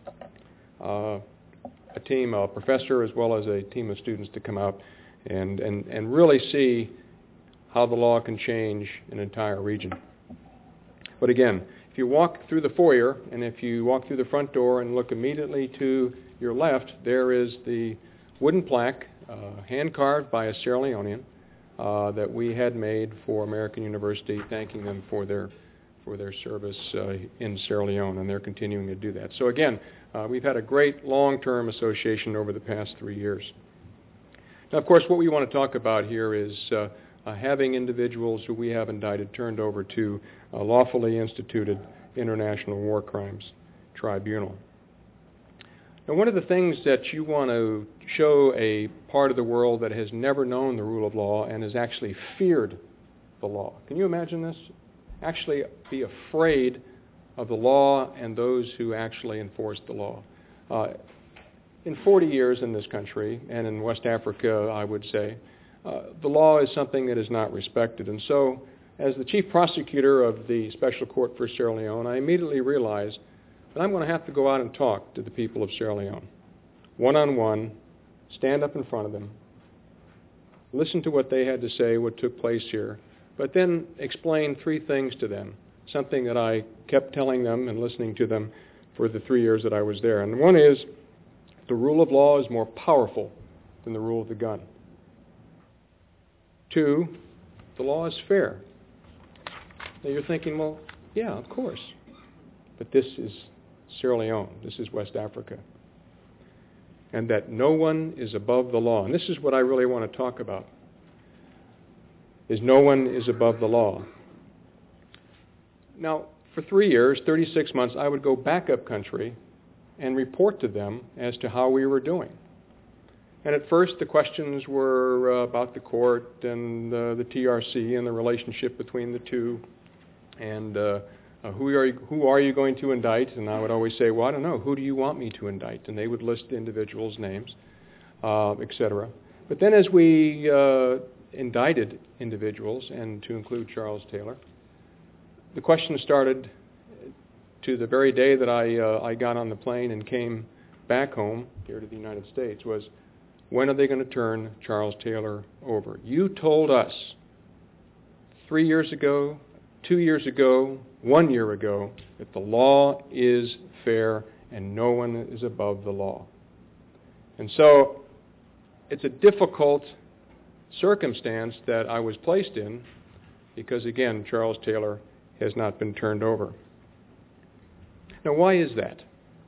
uh, a team, a professor as well as a team of students to come out and, and, and really see how the law can change an entire region. But again, if you walk through the foyer and if you walk through the front door and look immediately to your left, there is the wooden plaque, uh, hand-carved by a Sierra Leonean, uh, that we had made for American University, thanking them for their for their service uh, in Sierra Leone, and they're continuing to do that. So again, uh, we've had a great long-term association over the past three years. Now, of course, what we want to talk about here is uh, uh, having individuals who we have indicted turned over to a lawfully instituted International War Crimes Tribunal. Now, one of the things that you want to show a part of the world that has never known the rule of law and has actually feared the law. Can you imagine this? Actually be afraid of the law and those who actually enforce the law. Uh, in forty years in this country, and in West Africa, I would say, uh, the law is something that is not respected. And so, as the chief prosecutor of the Special Court for Sierra Leone, I immediately realized that I'm going to have to go out and talk to the people of Sierra Leone, one-on-one, stand up in front of them, listen to what they had to say, what took place here, but then explain three things to them, something that I kept telling them and listening to them for the three years that I was there. And one is, the rule of law is more powerful than the rule of the gun. Two, the law is fair. Now you're thinking, well, yeah, of course. But this is Sierra Leone. This is West Africa. And that no one is above the law. And this is what I really want to talk about, is no one is above the law. Now, for three years, thirty-six months, I would go back up country and report to them as to how we were doing. And at first, the questions were uh, about the court and uh, the T R C and the relationship between the two, and uh, uh, who are you, who are you going to indict? And I would always say, well, I don't know. Who do you want me to indict? And they would list the individuals' names, uh, et cetera. But then, as we uh, indicted individuals, and to include Charles Taylor, the question started to the very day that I uh, I got on the plane and came back home here to the United States was, when are they going to turn Charles Taylor over? You told us three years ago, two years ago, one year ago, that the law is fair and no one is above the law. And so it's a difficult circumstance that I was placed in because, again, Charles Taylor has not been turned over. Now, why is that?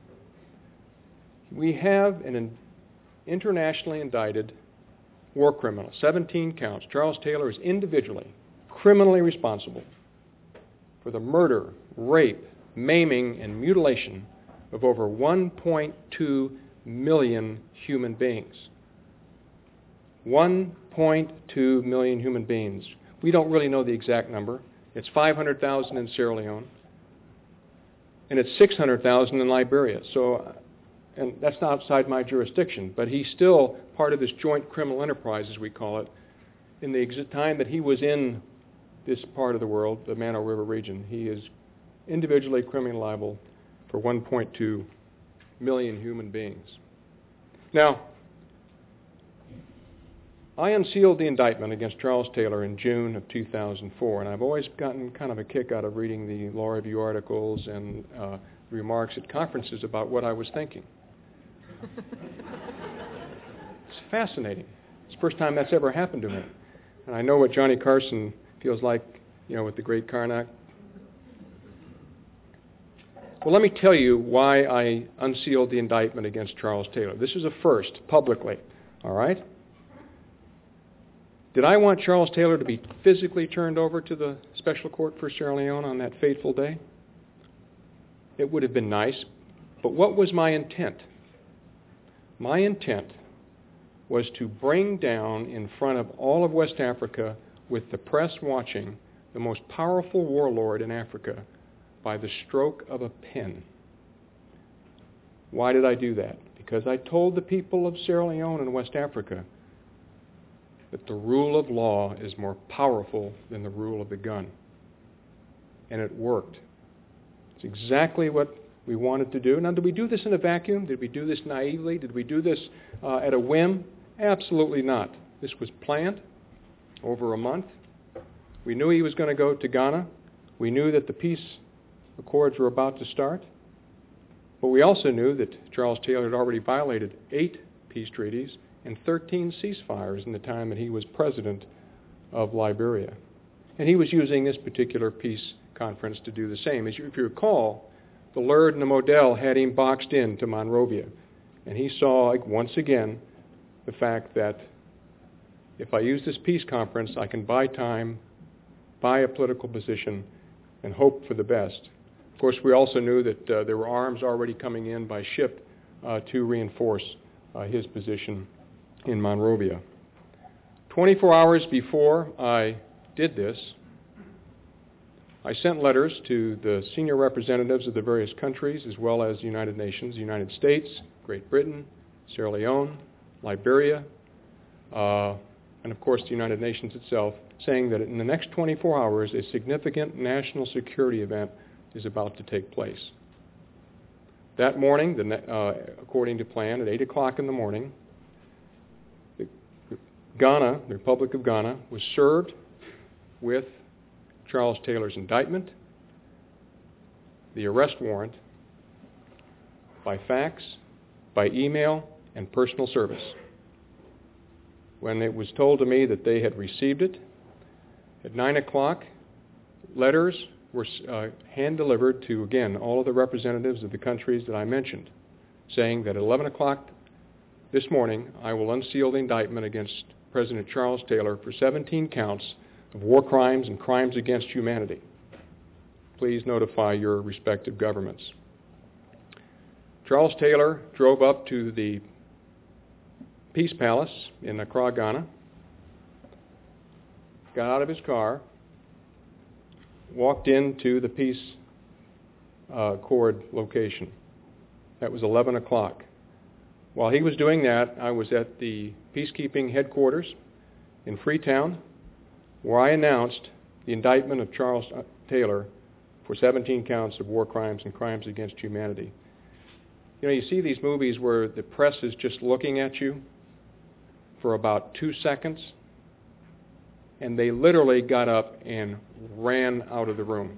We have an internationally indicted war criminal, seventeen counts. Charles Taylor is individually, criminally responsible for the murder, rape, maiming, and mutilation of over one point two million human beings. one point two million human beings. We don't really know the exact number. It's five hundred thousand in Sierra Leone, and it's six hundred thousand in Liberia. So, and that's not outside my jurisdiction, but he's still part of this joint criminal enterprise, as we call it. In the ex- time that he was in this part of the world, the Mano River region, he is individually criminally liable for one point two million human beings. Now, I unsealed the indictment against Charles Taylor in June of two thousand four, and I've always gotten kind of a kick out of reading the law review articles and uh, remarks at conferences about what I was thinking. It's fascinating. It's the first time that's ever happened to me. And I know what Johnny Carson feels like, you know, with the great Karnak. Well, let me tell you why I unsealed the indictment against Charles Taylor. This is a first, publicly, all right? Did I want Charles Taylor to be physically turned over to the Special Court for Sierra Leone on that fateful day? It would have been nice, but what was my intent? My intent was to bring down in front of all of West Africa, with the press watching, the most powerful warlord in Africa by the stroke of a pen. Why did I do that? Because I told the people of Sierra Leone and West Africa that the rule of law is more powerful than the rule of the gun. And it worked. It's exactly what we wanted to do. Now, did we do this in a vacuum? Did we do this naively? Did we do this uh, at a whim? Absolutely not. This was planned over a month. We knew he was going to go to Ghana. We knew that the peace accords were about to start. But we also knew that Charles Taylor had already violated eight peace treaties and thirteen ceasefires in the time that he was president of Liberia. And he was using this particular peace conference to do the same. As you, if you recall, the Lurd and the Model had him boxed in to Monrovia. And he saw, like, once again, the fact that if I use this peace conference, I can buy time, buy a political position, and hope for the best. Of course, we also knew that uh, there were arms already coming in by ship uh, to reinforce uh, his position in Monrovia. twenty-four hours before I did this, I sent letters to the senior representatives of the various countries, as well as the United Nations, the United States, Great Britain, Sierra Leone, Liberia, uh, and of course the United Nations itself, saying that in the next twenty-four hours, a significant national security event is about to take place. That morning, the, uh, according to plan, at eight o'clock in the morning, Ghana, the Republic of Ghana, was served with Charles Taylor's indictment, the arrest warrant, by fax, by email, and personal service. When it was told to me that they had received it, at nine o'clock, letters were uh, hand-delivered to, again, all of the representatives of the countries that I mentioned, saying that at eleven o'clock this morning, I will unseal the indictment against President Charles Taylor for seventeen counts of war crimes and crimes against humanity. Please notify your respective governments. Charles Taylor drove up to the Peace Palace in Accra, Ghana, got out of his car, walked into the Peace uh, Accord location. That was eleven o'clock. While he was doing that, I was at the peacekeeping headquarters in Freetown, where I announced the indictment of Charles Taylor for seventeen counts of war crimes and crimes against humanity. You know, you see these movies where the press is just looking at you for about two seconds, and they literally got up and ran out of the room.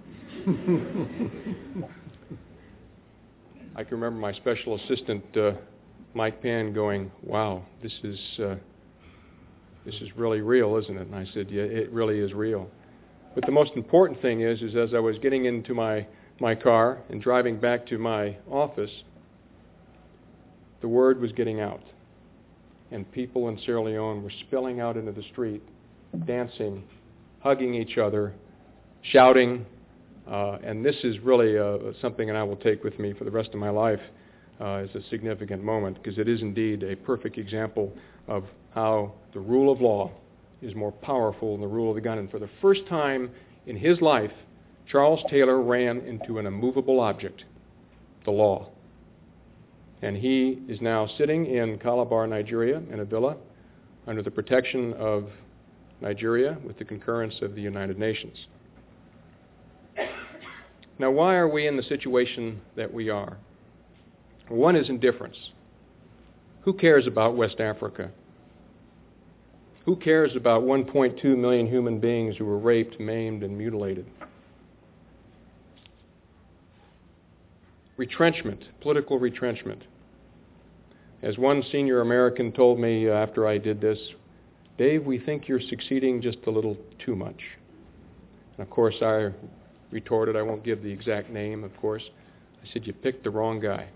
I can remember my special assistant, uh, Mike Pan, going, "Wow, this is uh, this is really real, isn't it?" And I said, "Yeah, it really is real." But the most important thing is, is as I was getting into my, my car and driving back to my office, the word was getting out. And people in Sierra Leone were spilling out into the street, dancing, hugging each other, shouting. Uh, and this is really uh, something that I will take with me for the rest of my life uh, as a significant moment, because it is indeed a perfect example of how the rule of law is more powerful than the rule of the gun. And for the first time in his life, Charles Taylor ran into an immovable object, the law. And he is now sitting in Calabar, Nigeria, in a villa, under the protection of Nigeria with the concurrence of the United Nations. Now, why are we in the situation that we are? One is indifference. Who cares about West Africa? Who cares about one point two million human beings who were raped, maimed, and mutilated? retrenchment, political retrenchment. As one senior American told me after I did this, Dave, we think you're succeeding just a little too much. And of course I retorted, I won't give the exact name, of course. I said, you picked the wrong guy.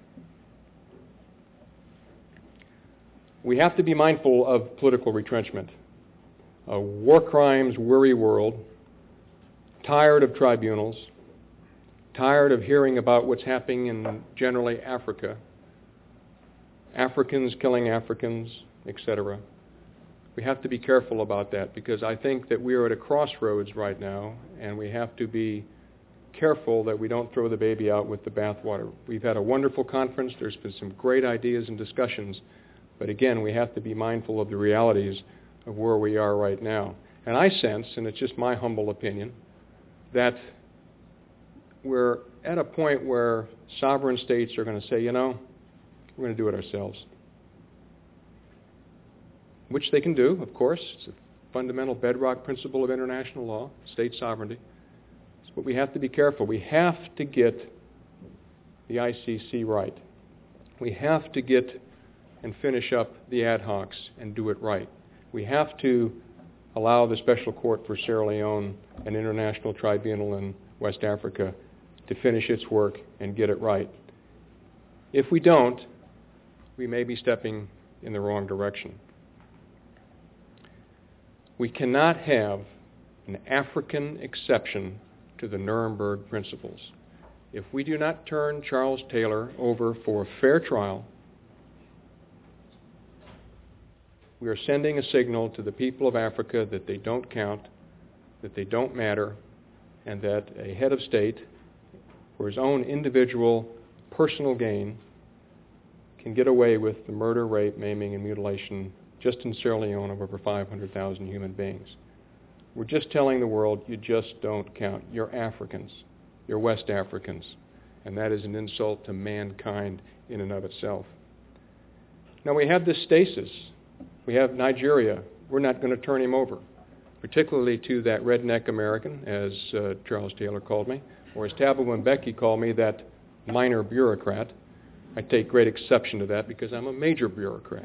We have to be mindful of political retrenchment. A war crimes weary world, tired of tribunals, tired of hearing about what's happening in generally Africa, Africans killing Africans, et cetera. We have to be careful about that because I think that we are at a crossroads right now and we have to be careful that we don't throw the baby out with the bathwater. We've had a wonderful conference. There's been some great ideas and discussions. But again, we have to be mindful of the realities of where we are right now. And I sense, and it's just my humble opinion, that we're at a point where sovereign states are going to say, you know, we're going to do it ourselves. Which they can do, of course. It's a fundamental bedrock principle of international law, state sovereignty. But we have to be careful. We have to get the I C C right. We have to get and finish up the ad hocs and do it right. We have to allow the Special Court for Sierra Leone and International Tribunal in West Africa to finish its work and get it right. If we don't, we may be stepping in the wrong direction. We cannot have an African exception to the Nuremberg principles. If we do not turn Charles Taylor over for a fair trial, we are sending a signal to the people of Africa that they don't count, that they don't matter, and that a head of state, for his own individual personal gain, can get away with the murder, rape, maiming, and mutilation just in Sierra Leone of over five hundred thousand human beings. We're just telling the world, you just don't count. You're Africans. You're West Africans. And that is an insult to mankind in and of itself. Now we have this stasis. We have Nigeria. We're not going to turn him over, particularly to that redneck American, as uh, Charles Taylor called me, or as Thabo Mbeki called me, that minor bureaucrat. I take great exception to that because I'm a major bureaucrat.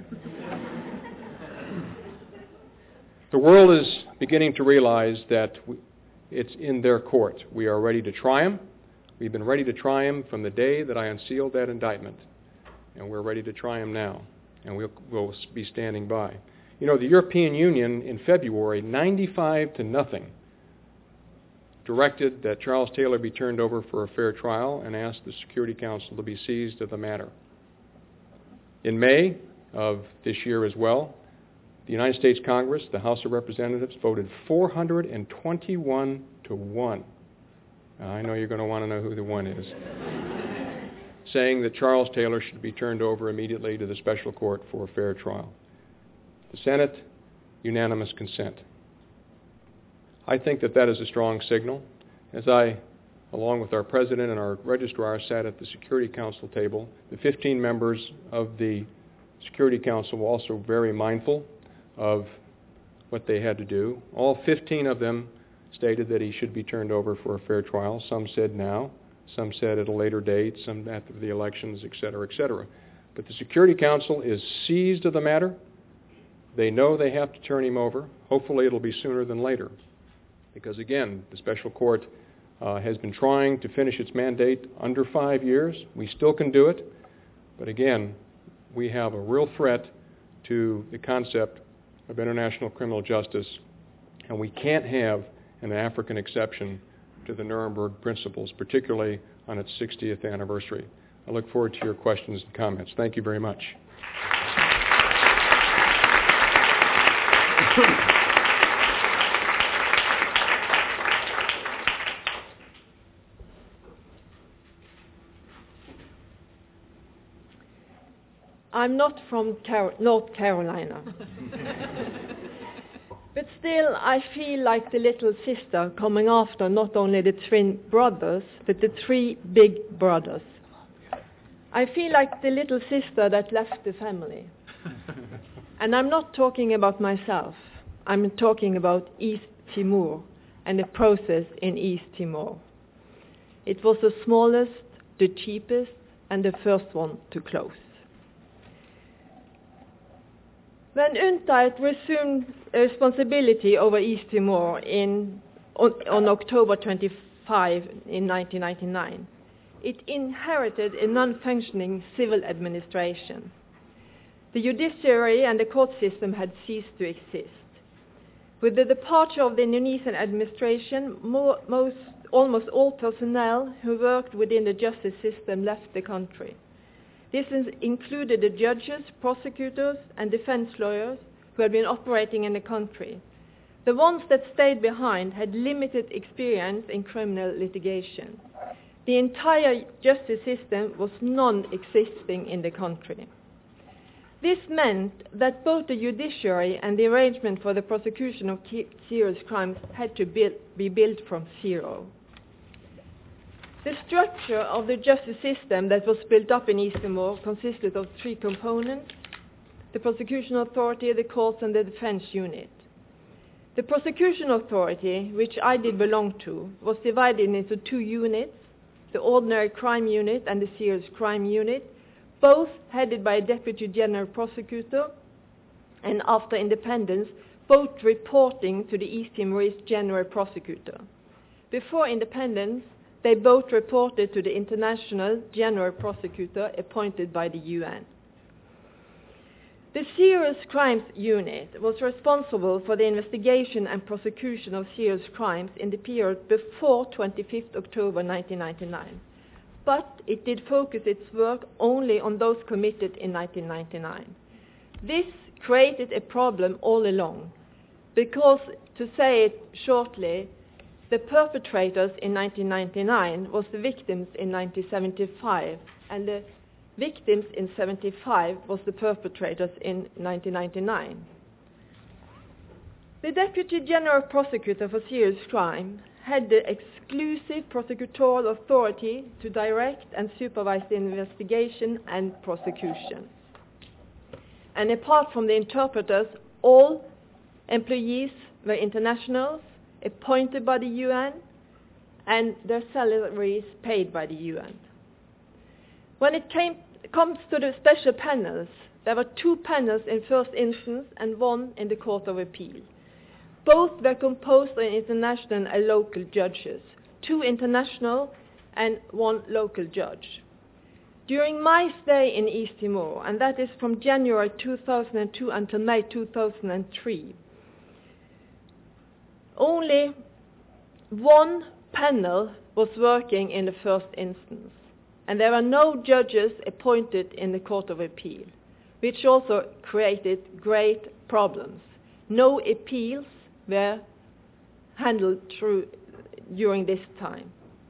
The world is beginning to realize that we, it's in their court. We are ready to try him. We've been ready to try him from the day that I unsealed that indictment. And we're ready to try him now. And we'll, we'll be standing by. You know, the European Union in February, ninety-five to nothing, directed that Charles Taylor be turned over for a fair trial and asked the Security Council to be seized of the matter. In May of this year as well, the United States Congress, the House of Representatives, voted four hundred twenty-one to one. Now, I know you're going to want to know who the one is. Saying that Charles Taylor should be turned over immediately to the Special Court for a fair trial. The Senate, unanimous consent. I think that that is a strong signal. As I, along with our President and our Registrar, sat at the Security Council table, the fifteen members of the Security Council were also very mindful of what they had to do. All fifteen of them stated that he should be turned over for a fair trial. Some said now, some said at a later date, some after the elections, et cetera, et cetera. But the Security Council is seized of the matter. They know they have to turn him over. Hopefully it'll be sooner than later. Because again, the Special Court uh, has been trying to finish its mandate under five years. We still can do it. But again, we have a real threat to the concept of international criminal justice, and we can't have an African exception to the Nuremberg principles, particularly on its sixtieth anniversary. I look forward to your questions and comments. Thank you very much.
I'm not from Car- North Carolina. But still, I feel like the little sister coming after not only the twin brothers, but the three big brothers. I feel like the little sister that left the family. And I'm not talking about myself. I'm talking about East Timor and the process in East Timor. It was the smallest, the cheapest, and the first one to close. When UNTAD resumed responsibility over East Timor in, on, on October twenty-fifth in nineteen ninety-nine, it inherited a non-functioning civil administration. The judiciary and the court system had ceased to exist. With the departure of the Indonesian administration, more, most, almost all personnel who worked within the justice system left the country. This is included the judges, prosecutors, and defense lawyers who had been operating in the country. The ones that stayed behind had limited experience in criminal litigation. The entire justice system was non-existing in the country. This meant that both the judiciary and the arrangement for the prosecution of serious crimes had to build, be built from zero. The structure of the justice system that was built up in East Timor consisted of three components: the prosecution authority, the courts, and the defense unit. The prosecution authority, which I did belong to, was divided into two units, the ordinary crime unit and the serious crime unit, both headed by a deputy general prosecutor, and after independence, both reporting to the East Timorese general prosecutor. Before independence, they both reported to the international general prosecutor appointed by the U N. The Serious Crimes Unit was responsible for the investigation and prosecution of serious crimes in the period before twenty-fifth October nineteen ninety-nine. But it did focus its work only on those committed in nineteen ninety-nine. This created a problem all along, because, to say it shortly, the perpetrators in nineteen ninety-nine was the victims in nineteen seventy-five, and the victims in seventy-five was the perpetrators in nineteen ninety-nine. The Deputy General Prosecutor for Serious Crime had the exclusive prosecutorial authority to direct and supervise the investigation and prosecution. And apart from the interpreters, all employees were internationals, appointed by the U N, and their salaries paid by the U N. When it came, comes to the special panels, there were two panels in first instance and one in the Court of Appeal. Both were composed of international and local judges, two international and one local judge. During my stay in East Timor, and that is from January two thousand two until May two thousand three, only one panel was working in the first instance, and there were no judges appointed in the Court of Appeal, which also created great problems. No appeals were handled through during this time.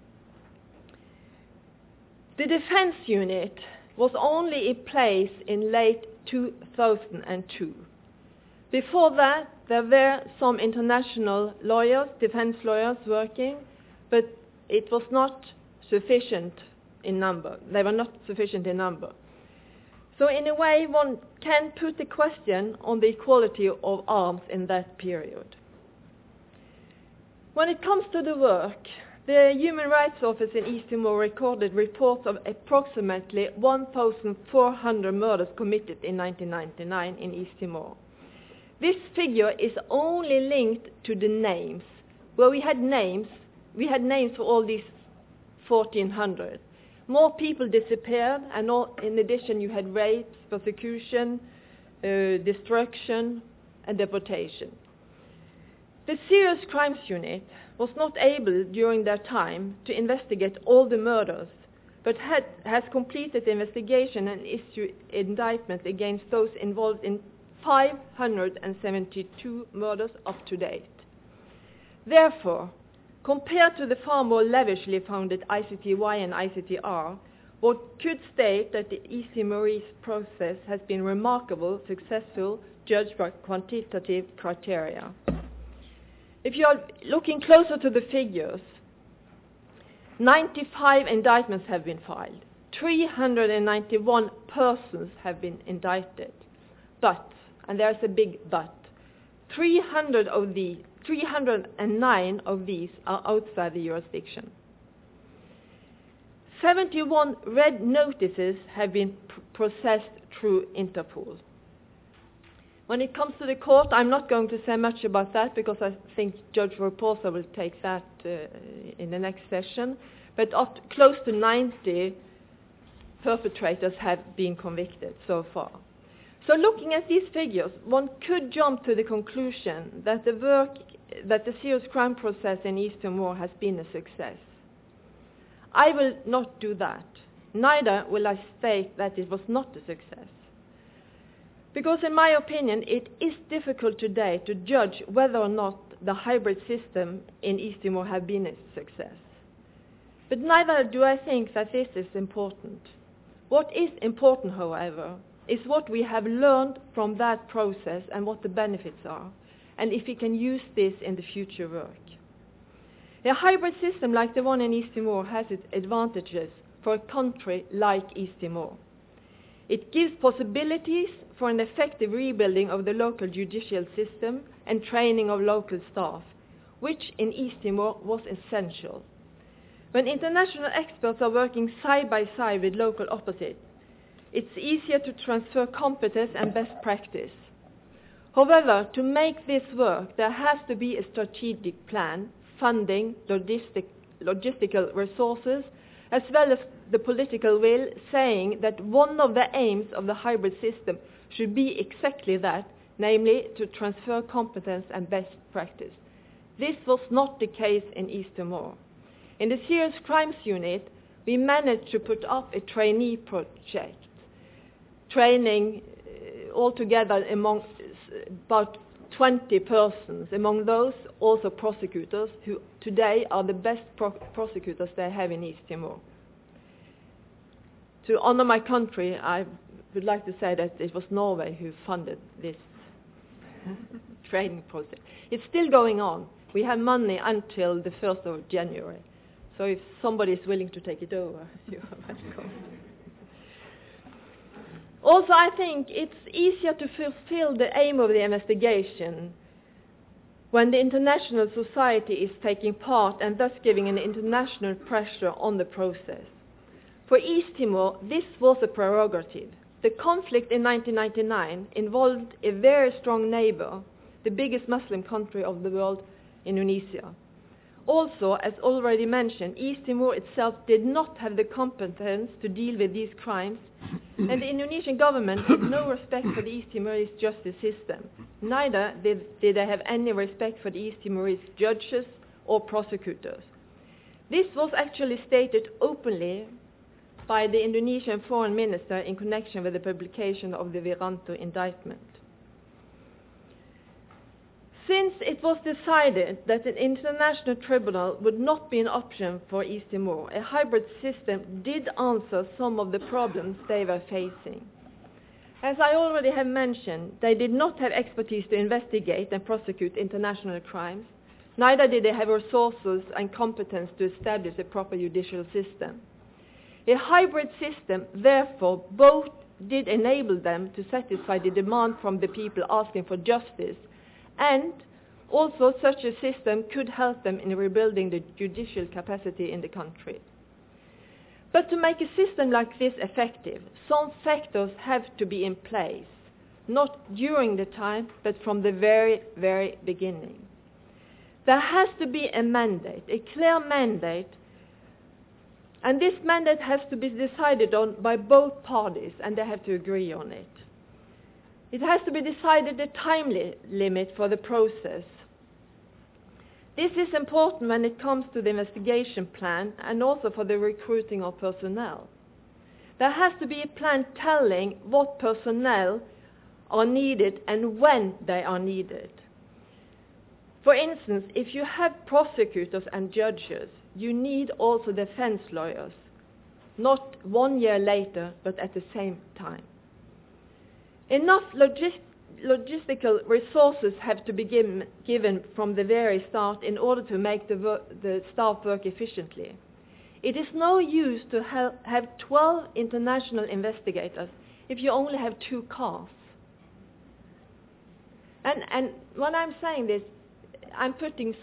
The defense unit was only in place in late two thousand two. Before that, there were some international lawyers, defense lawyers working, but it was not sufficient in number. They were not sufficient in number. So in a way, one can put a question on the equality of arms in that period. When it comes to the work, the Human Rights Office in East Timor recorded reports of approximately one thousand four hundred murders committed in nineteen ninety-nine in East Timor. This figure is only linked to the names. Where we had names, we had names for all these fourteen hundred. More people disappeared, and all, in addition you had rapes, persecution, uh, destruction, and deportation. The Serious Crimes Unit was not able during their time to investigate all the murders, but had, has completed the investigation and issued indictment against those involved in five hundred seventy-two murders up to date. Therefore, compared to the far more lavishly founded I C T Y and I C T R, one could state that the East Timorese process has been remarkable, successful, judged by quantitative criteria. If you are looking closer to the figures, ninety-five indictments have been filed. three hundred ninety-one persons have been indicted. But, and there's a big but, three hundred of these, three hundred nine of these are outside the jurisdiction. seventy-one red notices have been pr- processed through Interpol. When it comes to the court, I'm not going to say much about that because I think Judge Raposa will take that uh, in the next session. But up close to ninety perpetrators have been convicted so far. So looking at these figures, one could jump to the conclusion that the work, that the serious crime process in East Timor has been a success. I will not do that. Neither will I state that it was not a success. Because in my opinion, it is difficult today to judge whether or not the hybrid system in East Timor has been a success. But neither do I think that this is important. What is important, however, is what we have learned from that process and what the benefits are, and if we can use this in the future work. A hybrid system like the one in East Timor has its advantages for a country like East Timor. It gives possibilities for an effective rebuilding of the local judicial system and training of local staff, which in East Timor was essential. When international experts are working side by side with local opposites, it's easier to transfer competence and best practice. However, to make this work, there has to be a strategic plan, funding, logistic, logistical resources, as well as the political will, saying that one of the aims of the hybrid system should be exactly that, namely to transfer competence and best practice. This was not the case in East Timor. In the Serious Crimes Unit, we managed to put up a trainee project, training uh, altogether among about twenty persons, among those also prosecutors, who today are the best pro- prosecutors they have in East Timor. To honor my country, I would like to say that it was Norway who funded this training process. It's still going on. We have money until the first of January. So if somebody is willing to take it over, you are welcome. Also, I think it's easier to fulfill the aim of the investigation when the international society is taking part and thus giving an international pressure on the process. For East Timor, this was a prerogative. The conflict in nineteen ninety-nine involved a very strong neighbor, the biggest Muslim country of the world, Indonesia. Also, as already mentioned, East Timor itself did not have the competence to deal with these crimes, and the Indonesian government had no respect for the East Timorese justice system. Neither did, did they have any respect for the East Timorese judges or prosecutors. This was actually stated openly by the Indonesian foreign minister in connection with the publication of the Wiranto indictment. Since it was decided that an international tribunal would not be an option for East Timor, a hybrid system did answer some of the problems they were facing. As I already have mentioned, they did not have expertise to investigate and prosecute international crimes. Neither did they have resources and competence to establish a proper judicial system. A hybrid system, therefore, both did enable them to satisfy the demand from the people asking for justice, and also such a system could help them in rebuilding the judicial capacity in the country. But to make a system like this effective, some factors have to be in place, not during the time, but from the very, very beginning. There has to be a mandate, a clear mandate, and this mandate has to be decided on by both parties, and they have to agree on it. It has to be decided the time li- limit for the process. This is important when it comes to the investigation plan and also for the recruiting of personnel. There has to be a plan telling what personnel are needed and when they are needed. For instance, if you have prosecutors and judges, you need also defense lawyers, not one year later, but at the same time. Enough logis- logistical resources have to be given, given from the very start in order to make the, wor- the staff work efficiently. It is no use to ha- have twelve international investigators if you only have two cars. And, and when I'm saying this, I'm putting some,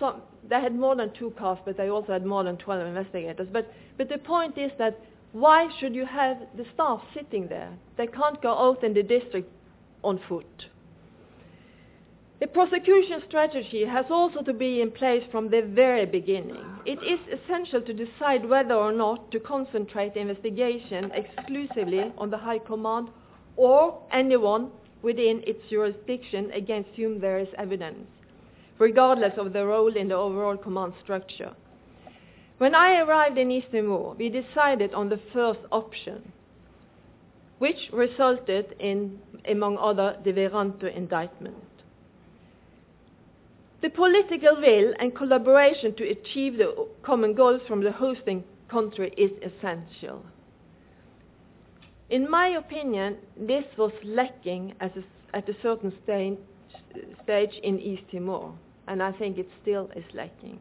they had more than two cars, but they also had more than twelve investigators. But, but the point is that why should you have the staff sitting there? They can't go out in the district on foot. The prosecution strategy has also to be in place from the very beginning. It is essential to decide whether or not to concentrate the investigation exclusively on the High Command or anyone within its jurisdiction against whom there is evidence, regardless of their role in the overall command structure. When I arrived in East Timor, we decided on the first option, which resulted in, among other, the Wiranto indictment. The political will and collaboration to achieve the common goals from the hosting country is essential. In my opinion, this was lacking at a, at a certain stage, stage in East Timor, and I think it still is lacking.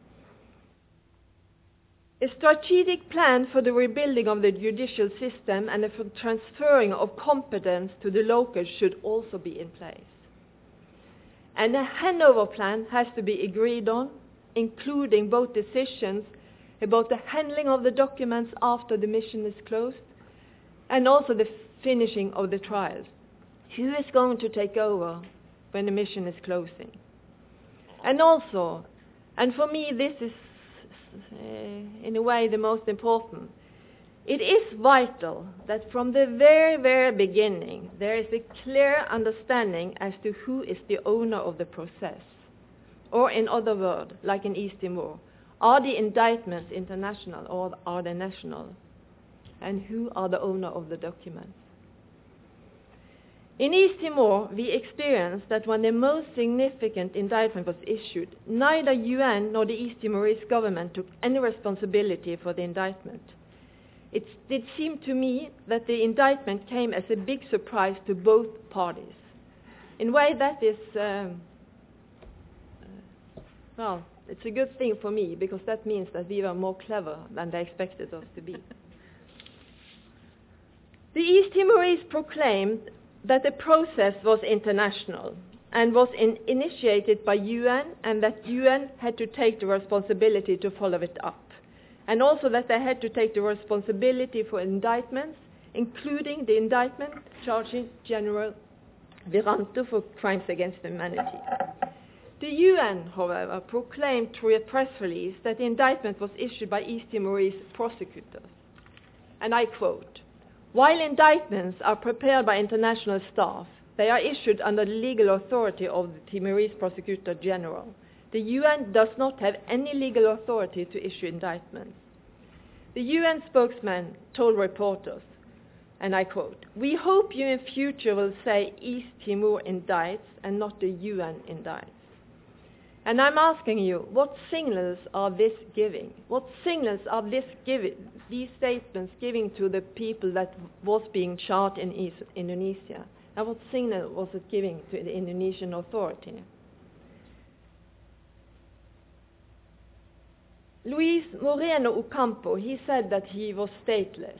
A strategic plan for the rebuilding of the judicial system and the transferring of competence to the locals should also be in place. And a handover plan has to be agreed on, including both decisions about the handling of the documents after the mission is closed, and also the finishing of the trials. Who is going to take over when the mission is closing? And also, and for me this is uh, in a way the most important, it is vital that from the very, very beginning there is a clear understanding as to who is the owner of the process. Or in other words, like in East Timor, are the indictments international or are they national? And who are the owner of the documents? In East Timor, we experienced that when the most significant indictment was issued, neither U N nor the East Timorese government took any responsibility for the indictment. It did seem to me that the indictment came as a big surprise to both parties. In a way, that is, um, uh, well, it's a good thing for me, because that means that we were more clever than they expected us to be. The East Timorese proclaimed that the process was international and was in, initiated by U N, and that U N had to take the responsibility to follow it up. And also that they had to take the responsibility for indictments, including the indictment charging General Wiranto for crimes against humanity. The U N, however, proclaimed through a press release that the indictment was issued by East Timorese prosecutors. And I quote, "While indictments are prepared by international staff, they are issued under the legal authority of the Timorese Prosecutor General. The U N does not have any legal authority to issue indictments." The U N spokesman told reporters, and I quote, "We hope you in future will say East Timor indicts and not the U N indicts." And I'm asking you, what signals are this giving? What signals are this giving, these statements giving to the people that was being charged in East Indonesia? And what signal was it giving to the Indonesian authority? Luis Moreno Ocampo, he said that he was stateless.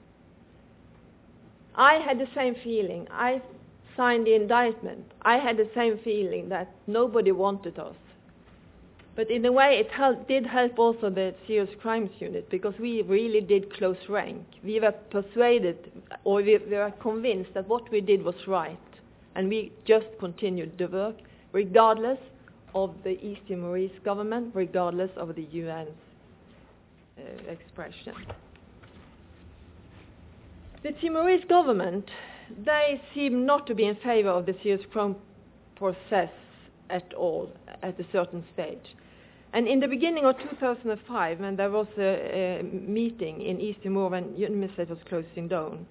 I had the same feeling. I signed the indictment. I had the same feeling that nobody wanted us. But in a way it helped, did help also the Serious Crimes Unit, because we really did close rank. We were persuaded, or we, we were convinced that what we did was right. And we just continued the work, regardless of the East Timorese government, regardless of the U N's uh, expression. The Timorese government, they seem not to be in favor of the serious crime process at all, at a certain stage. And in the beginning of two thousand five, when there was a, a meeting in East Timor when UNICEF was closing down,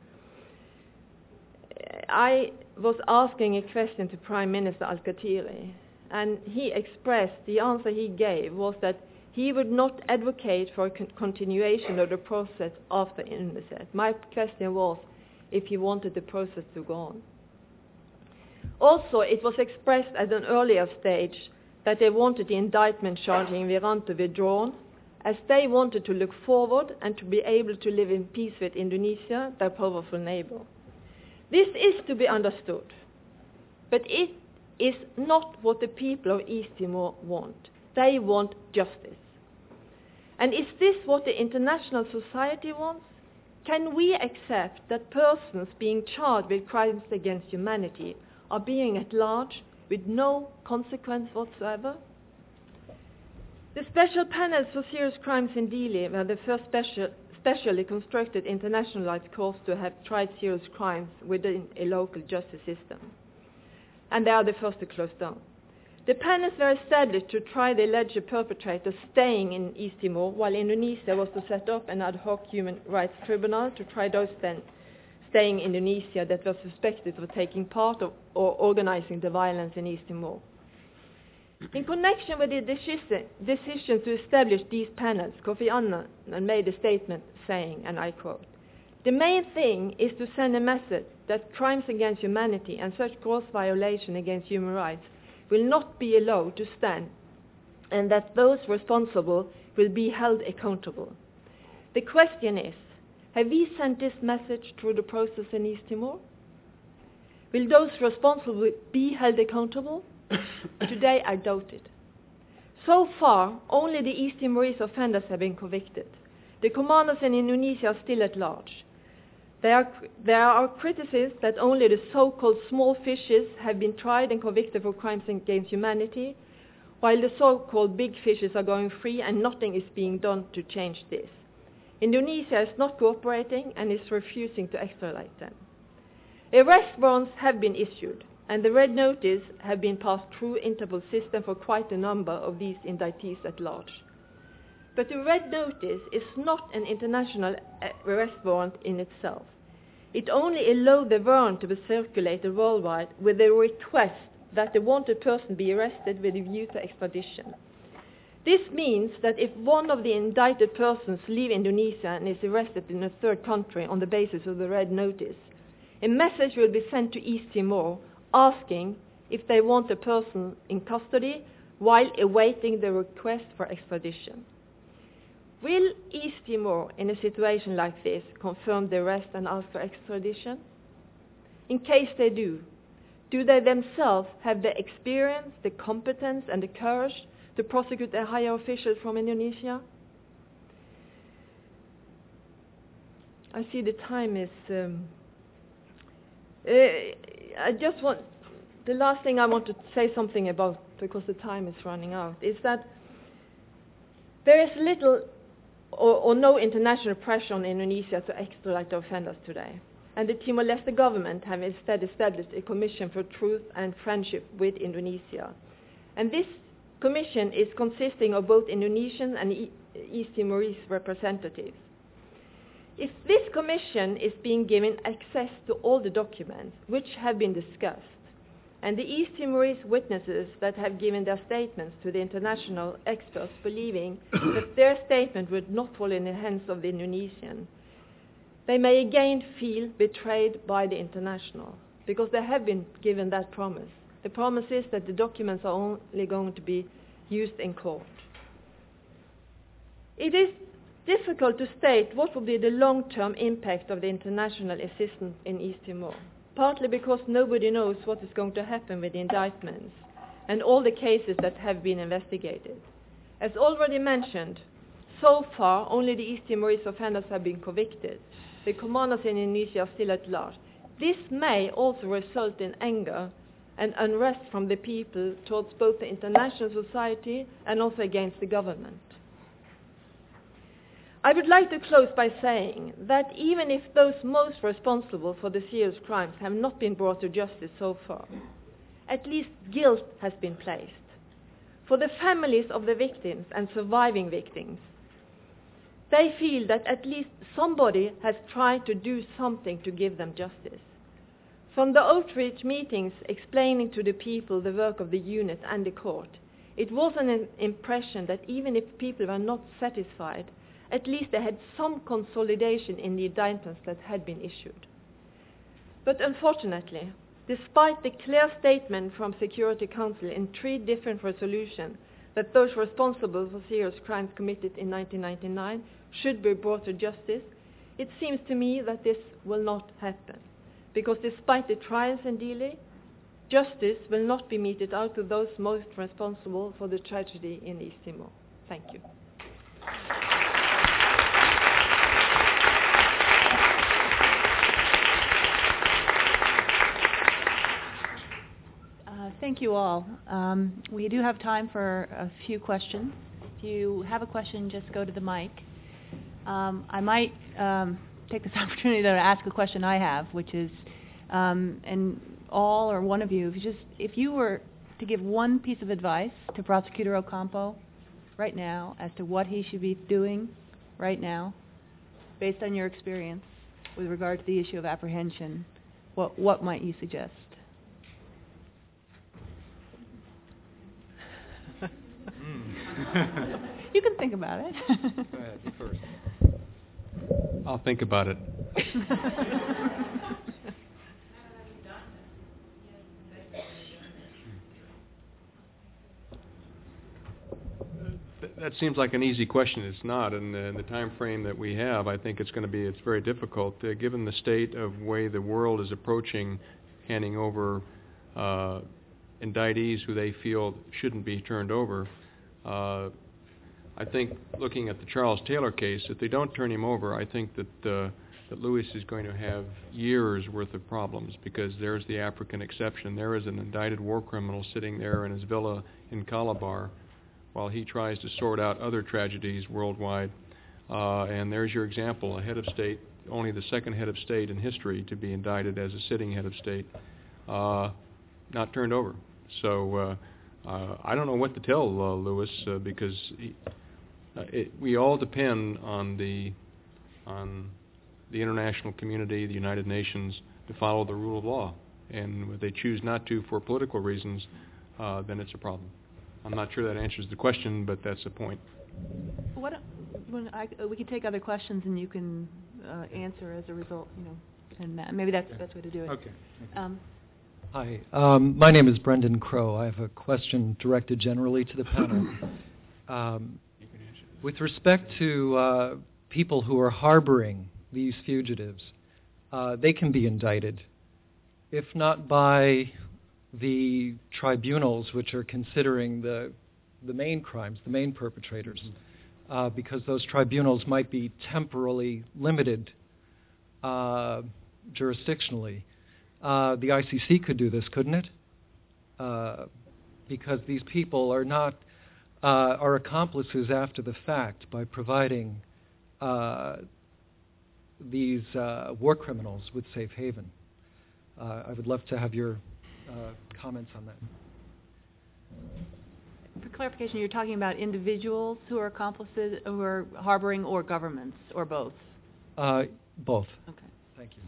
I was asking a question to Prime Minister Al-Khatiri, and he expressed, the answer he gave was that he would not advocate for a con- continuation of the process after UNICEF. My question was if he wanted the process to go on. Also, it was expressed at an earlier stage that they wanted the indictment charging Wiranto withdrawn, as they wanted to look forward and to be able to live in peace with Indonesia, their powerful neighbor. This is to be understood, but it is not what the people of East Timor want. They want justice. And is this what the international society wants? Can we accept that persons being charged with crimes against humanity are being at large with no consequence whatsoever? The special panels for serious crimes in Dili were the first special, specially constructed internationalized courts to have tried serious crimes within a local justice system. And they are the first to close down. The panels were established to try the alleged perpetrators staying in East Timor, while Indonesia was to set up an ad hoc human rights tribunal to try those then staying in Indonesia that were suspected of taking part of or organizing the violence in East Timor. In connection with the decision, decision to establish these panels, Kofi Annan made a statement saying, and I quote, "The main thing is to send a message that crimes against humanity and such gross violation against human rights will not be allowed to stand, and that those responsible will be held accountable." The question is, have we sent this message through the process in East Timor? Will those responsible be held accountable? Today I doubt it. So far, only the East Timorese offenders have been convicted. The commanders in Indonesia are still at large. There are, there are criticisms that only the so-called small fishes have been tried and convicted for crimes against humanity, while the so-called big fishes are going free and nothing is being done to change this. Indonesia is not cooperating and is refusing to extradite them. Arrest warrants have been issued, and the red notice have been passed through Interpol system for quite a number of these indictees at large. But the red notice is not an international arrest warrant in itself. It only allows the warrant to be circulated worldwide with a request that the wanted person be arrested with a view to extradition. This means that if one of the indicted persons leaves Indonesia and is arrested in a third country on the basis of the red notice, a message will be sent to East Timor asking if they want the person in custody while awaiting the request for extradition. Will East Timor, in a situation like this, confirm the arrest and ask for extradition? In case they do, do they themselves have the experience, the competence, and the courage to prosecute their higher officials from Indonesia? I see the time is... Um, uh, I just want... The last thing I want to say something about, because the time is running out, is that there is little or, or no international pressure on Indonesia to extradite the offenders today. And the Timor-Leste government have instead established a commission for truth and friendship with Indonesia. And this commission is consisting of both Indonesian and e- East Timorese representatives. If this commission is being given access to all the documents which have been discussed, and the East Timorese witnesses that have given their statements to the international experts believing that their statement would not fall in the hands of the Indonesian, they may again feel betrayed by the international, because they have been given that promise. The promise is that the documents are only going to be used in court. It is difficult to state what will be the long-term impact of the international assistance in East Timor, partly because nobody knows what is going to happen with the indictments and all the cases that have been investigated. As already mentioned, so far only the East Timorese offenders have been convicted. The commanders in Indonesia are still at large. This may also result in anger and unrest from the people towards both the international society and also against the government. I would like to close by saying that even if those most responsible for the serious crimes have not been brought to justice so far, at least guilt has been placed. For the families of the victims and surviving victims, they feel that at least somebody has tried to do something to give them justice. From the outreach meetings explaining to the people the work of the unit and the court, it was an impression that even if people were not satisfied, at least they had some consolidation in the indictments that had been issued. But unfortunately, despite the clear statement from Security Council in three different resolutions that those responsible for serious crimes committed in nineteen ninety-nine should be brought to justice, it seems to me that this will not happen. Because despite the trials in Dili, Justice will not be meted out to those most responsible for the tragedy in East Timor. Thank you.
Uh, thank you all. Um, we do have time for a few questions. If you have a question, just go to the mic. Um, I might um, take this opportunity to ask a question I have, which is, um, and all or one of you, if you just if you were to give one piece of advice to Prosecutor Ocampo right now as to what he should be doing right now, based on your experience with regard to the issue of apprehension, what what might you suggest? You can think about it.
Go ahead, you first.
I'll think about it. That seems like an easy question. It's not. And uh, the time frame that we have, I think it's going to be, it's very difficult. Uh, given the state of way the world is approaching handing over uh, indictees who they feel shouldn't be turned over, uh, I think looking at the Charles Taylor case, if they don't turn him over, I think that uh, that Lewis is going to have years worth of problems, because there's the African exception. There is an indicted war criminal sitting there in his villa in Calabar while he tries to sort out other tragedies worldwide. Uh, and there's your example, a head of state, only the second head of state in history to be indicted as a sitting head of state, uh, not turned over. So uh, uh, I don't know what to tell uh, Lewis, uh, because he, uh, it, we all depend on the on the international community, the United Nations, to follow the rule of law. And if they choose not to for political reasons, uh, then it's a problem. I'm not sure that answers the question, but that's the point.
What, when I, we can take other questions and you can uh, answer as a result, you know, and uh, maybe that's the best way to do it.
Okay. okay.
Um,
Hi, um, my name is Brendan Crow. I have a question directed generally to the panel. Um, with respect to uh, people who are harboring these fugitives, uh, they can be indicted, if not by the tribunals which are considering the the main crimes, the main perpetrators, mm-hmm. uh, because those tribunals might be temporarily limited uh, jurisdictionally. Uh, the I C C could do this, couldn't it? Uh, because these people are not uh, are accomplices after the fact by providing uh, these uh, war criminals with safe haven. Uh, I would love to have your uh, comments on that.
For clarification, you're talking about individuals who are accomplices, who are harboring, or governments, or both?
Uh, both.
Okay.
Thank you.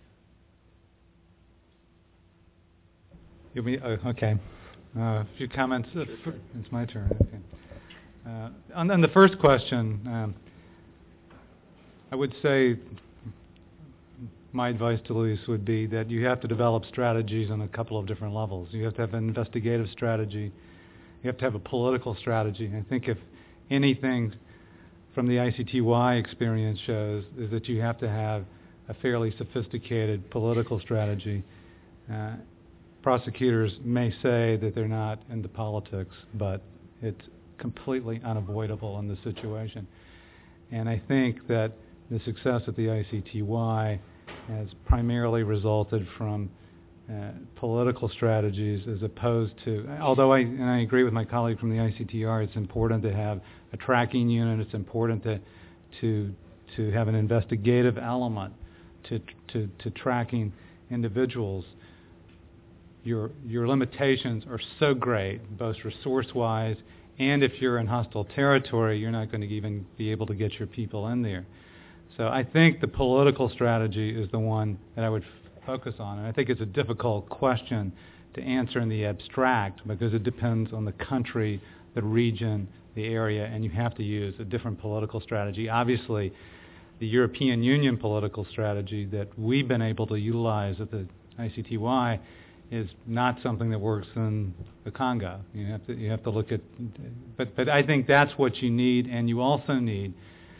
You'll be, uh, okay. Uh, a few comments. Uh, f- it's my turn. Okay. Uh, on, on the first question, um, I would say my advice to Luis would be that you have to develop strategies on a couple of different levels. You have to have an investigative strategy. You have to have a political strategy. I think if anything from the I C T Y experience shows is that you have to have a fairly sophisticated political strategy. Uh, prosecutors may say that they're not into politics, but it's completely unavoidable in this situation. And I think that the success of the I C T Y has primarily resulted from uh, political strategies as opposed to, although I, and I agree with my colleague from the I C T R, it's important to have a tracking unit, it's important to to to have an investigative element to to, to tracking individuals. Your your limitations are so great, both resource-wise, and if you're in hostile territory, you're not going to even be able to get your people in there. So I think the political strategy is the one that I would f- focus on. And I think it's a difficult question to answer in the abstract because it depends on the country, the region, the area, and you have to use a different political strategy. Obviously, the European Union political strategy that we've been able to utilize at the I C T Y is not something that works in the Congo. You have to you have to look at, but but I think that's what you need, and you also need.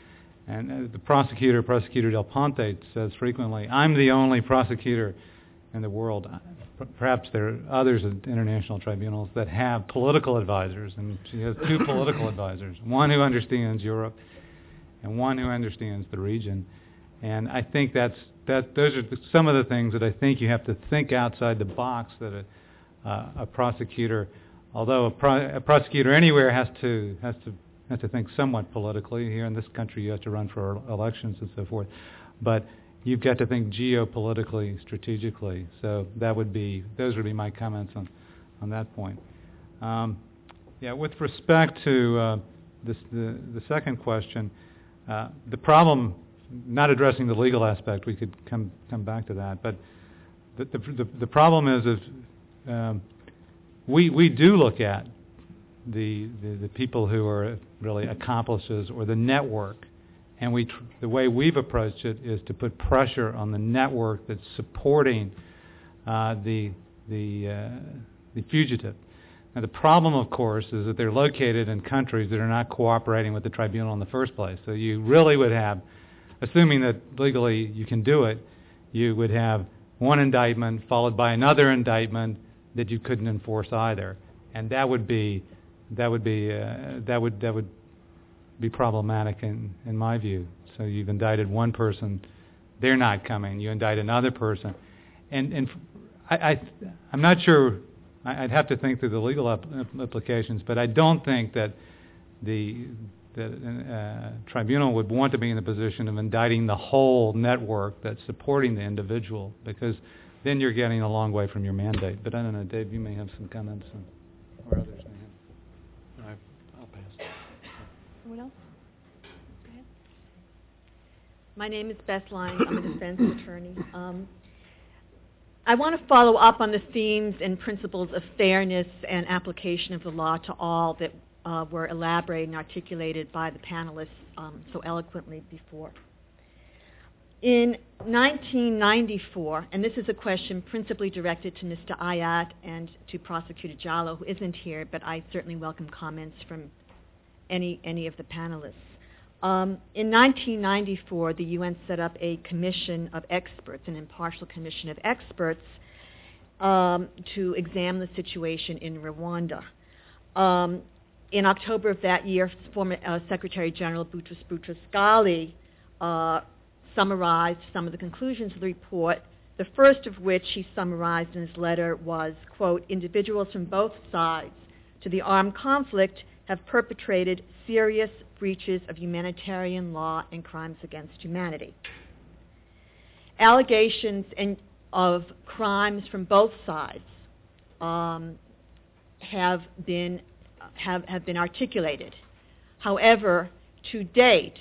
And uh, the prosecutor, Prosecutor Del Ponte, says frequently, I'm the only prosecutor in the world. Perhaps there are others at international tribunals that have political advisors, and she has two political advisors, one who understands Europe and one who understands the region. And I think that's that. Those are the, some of the things that I think you have to think outside the box that a, uh, a prosecutor, although a, pro, a prosecutor anywhere has to has to has to think somewhat politically. Here in this country, you have to run for elections and so forth, but you've got to think geopolitically, strategically. So that would be, those would be my comments on, on that point. Um, yeah, with respect to uh, this, the, the second question, uh, the problem, not addressing the legal aspect, we could come come back to that, but the the, the, the problem is, is um, we we do look at the, the the people who are really accomplices or the network. And we, tr- the way we've approached it is to put pressure on the network that's supporting uh, the the uh, the fugitive. Now, the problem, of course, is that they're located in countries that are not cooperating with the tribunal in the first place. So you really would have, assuming that legally you can do it, you would have one indictment followed by another indictment that you couldn't enforce either, and that would be that would be uh, that would that would be problematic in, in my view. So you've indicted one person, they're not coming. You indict another person, and and I, I I'm not sure. I, I'd have to think through the legal ap- implications, but I don't think that the the uh, tribunal would want to be in the position of indicting the whole network that's supporting the individual, because then you're getting a long way from your mandate. But I don't know, Dave, you may have some comments, on, or others may have.
Someone else? Go ahead. My name is Beth Lyons. I'm a defense attorney. Um, I want to follow up on the themes and principles of fairness and application of the law to all that uh, were elaborated and articulated by the panelists um, so eloquently before. In nineteen ninety-four, and this is a question principally directed to Mister Ayat and to Prosecutor Jalloh, who isn't here, but I certainly welcome comments from any any of the panelists. Um, in nineteen ninety-four, the U N set up a commission of experts, an impartial commission of experts, um, to examine the situation in Rwanda. Um, in October of that year, former uh, Secretary General Boutros Boutros-Ghali uh, summarized some of the conclusions of the report, the first of which he summarized in his letter was, quote, individuals from both sides to the armed conflict have perpetrated serious breaches of humanitarian law and crimes against humanity. Allegations in, of crimes from both sides um, have been have, have been articulated. However, to date,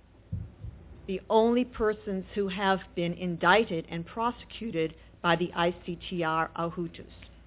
the only persons who have been indicted and prosecuted by the I C T R are Hutus.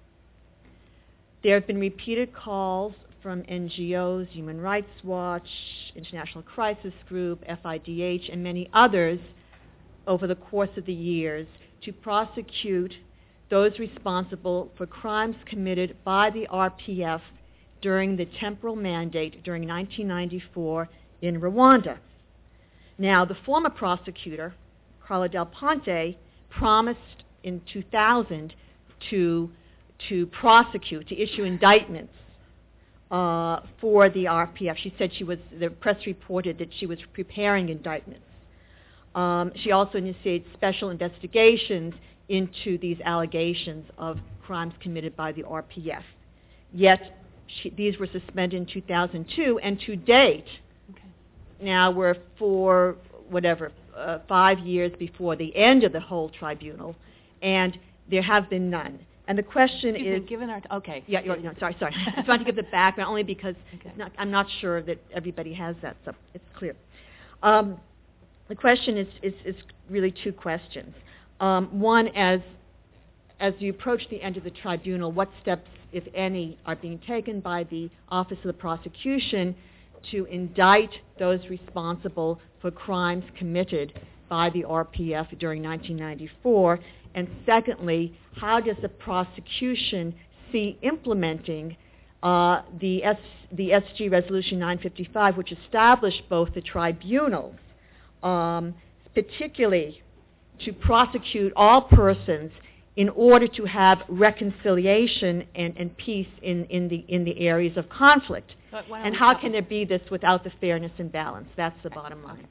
There have been repeated calls from N G Os, Human Rights Watch, International Crisis Group, F I D H, and many others over the course of the years to prosecute those responsible for crimes committed by the R P F during the temporal mandate during nineteen ninety-four in Rwanda. Now, the former prosecutor, Carla Del Ponte, promised in two thousand to, to prosecute, to issue indictments Uh, for the R P F. She said she was, the press reported that she was preparing indictments. Um, she also initiated special investigations into these allegations of crimes committed by the R P F. Yet, she, these were suspended in two thousand two, and to date, okay. Now we're for, whatever, uh, five years before the end of the whole tribunal, and there have been none. And the question
Excuse
is,
me, given our t- okay.
Yeah, you're, no, sorry, sorry. I just wanted to give the background only because
okay.
it's not, I'm not sure that everybody has that, so it's clear. Um, the question is, is, is really two questions. Um, one, as as you approach the end of the tribunal, what steps, if any, are being taken by the Office of the Prosecution to indict those responsible for crimes committed by the R P F during nineteen ninety-four? And secondly, how does the prosecution see implementing uh, the, S, the S G Resolution nine fifty-five, which established both the tribunals, um, particularly to prosecute all persons in order to have reconciliation and, and peace in, in, the, in the areas of conflict. And how can there be this without the fairness and balance? That's the bottom line.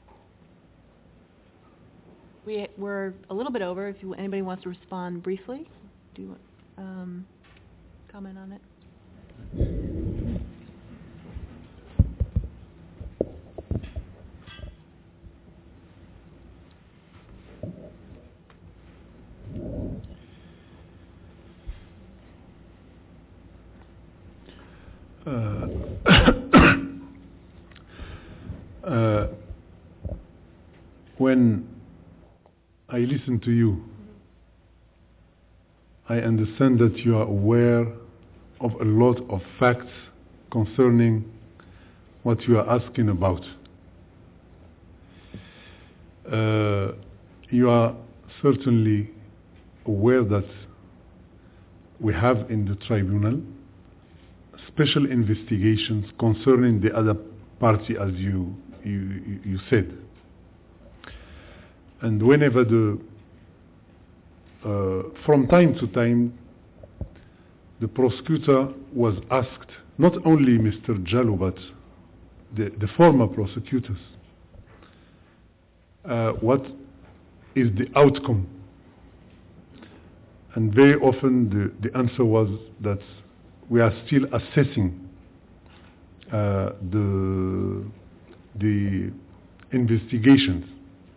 We, we're a little bit over. If you, anybody wants to respond briefly, do you want um, comment on it?
Uh, uh, when I listen to you, I understand that you are aware of a lot of facts concerning what you are asking about. Uh, you are certainly aware that we have in the tribunal special investigations concerning the other party, as you, you, you said. And whenever the, uh, from time to time, the prosecutor was asked, not only Mister Jallow, but the, the former prosecutors, uh, what is the outcome? And very often the, the answer was that we are still assessing uh, the, the investigations.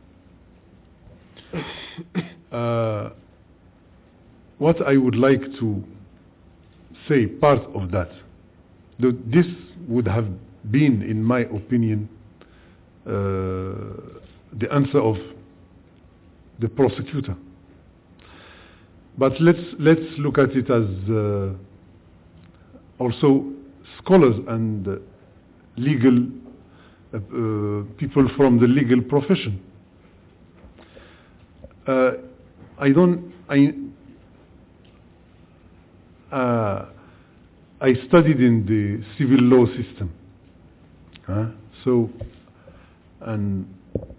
Uh, what I would like to say, part of that, the, this would have been, in my opinion, uh, the answer of the prosecutor. But let's let's look at it as uh, also scholars and uh, legal uh, uh, people from the legal profession. Uh, I don't. I uh, I studied in the civil law system. Huh? So, and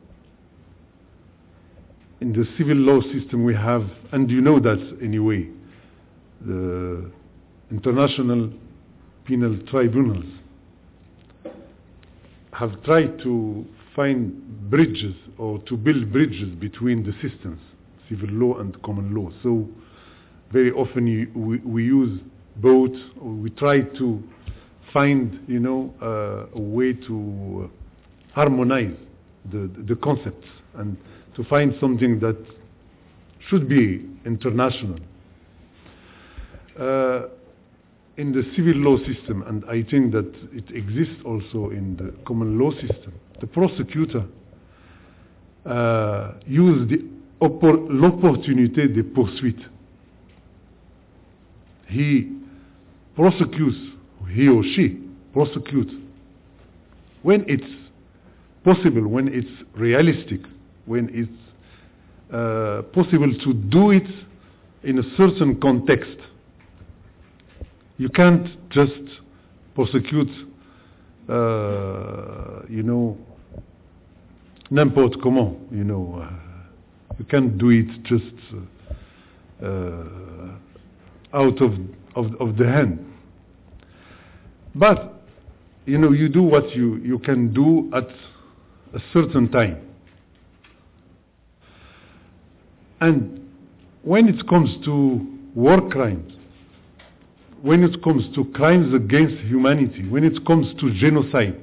in the civil law system we have, and you know that anyway, the international penal tribunals have tried to find bridges or to build bridges between the systems, civil law and common law. So very often you, we, we use both, or we try to find, you know, uh, a way to harmonize the, the concepts and to find something that should be international. Uh, in the civil law system, and I think that it exists also in the common law system, the prosecutor uh, used the oppor- l'opportunité de poursuite. He prosecutes, he or she prosecutes when it's possible, when it's realistic, when it's uh, possible to do it in a certain context. You can't just prosecute, uh, you know, n'importe comment, you know. Uh, you can't do it just uh, uh, out of, of, of the hand. But, you know, you do what you, you can do at a certain time. And when it comes to war crimes, when it comes to crimes against humanity, when it comes to genocide,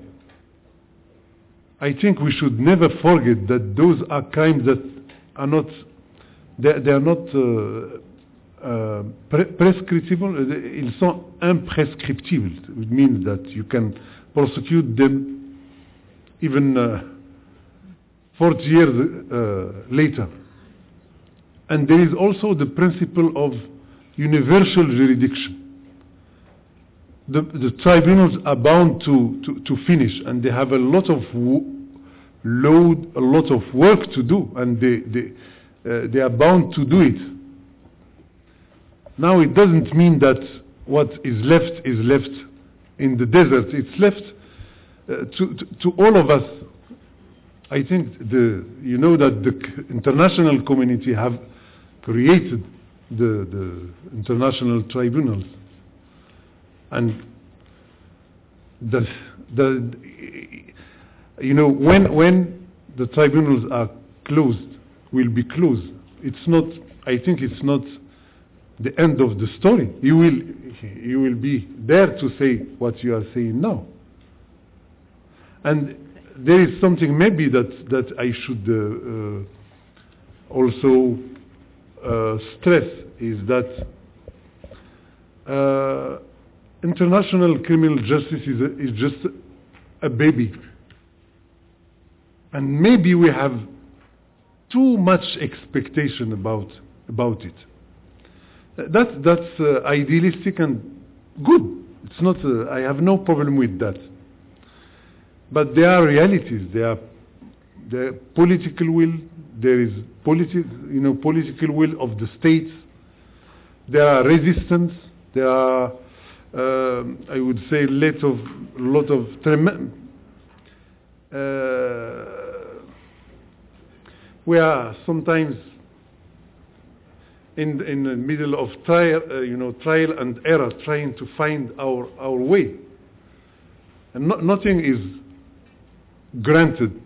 I think we should never forget that those are crimes that are not, they, they are not uh, uh, pre- prescriptible, ils sont imprescriptibles. It means that you can prosecute them even uh, forty years uh, later. And there is also the principle of universal jurisdiction. The, the tribunals are bound to, to, to finish, and they have a lot of w- load, a lot of work to do, and they, they, uh, they are bound to do it. Now it doesn't mean that what is left is left in the desert. It's left uh, to, to, to all of us. I think the, you know that the c- international community have created the, the international tribunals. And the, the, you know, when, when the tribunals are closed, will be closed, it's not, I think it's not the end of the story. You will, you will be there to say what you are saying now. And there is something maybe that, that I should uh, uh, also uh, stress is that uh, international criminal justice is, a, is just a baby. And maybe we have too much expectation about, about it. That, that's uh, idealistic and good. It's not, uh, I have no problem with that. But there are realities. There are, there are political will. There is politi- you know, political will of the states. There are resistance. There are, uh, I would say, lot of, lot of trem- uh, we are sometimes in in the middle of trial, uh, you know, trial and error, trying to find our our way. And no, nothing is granted,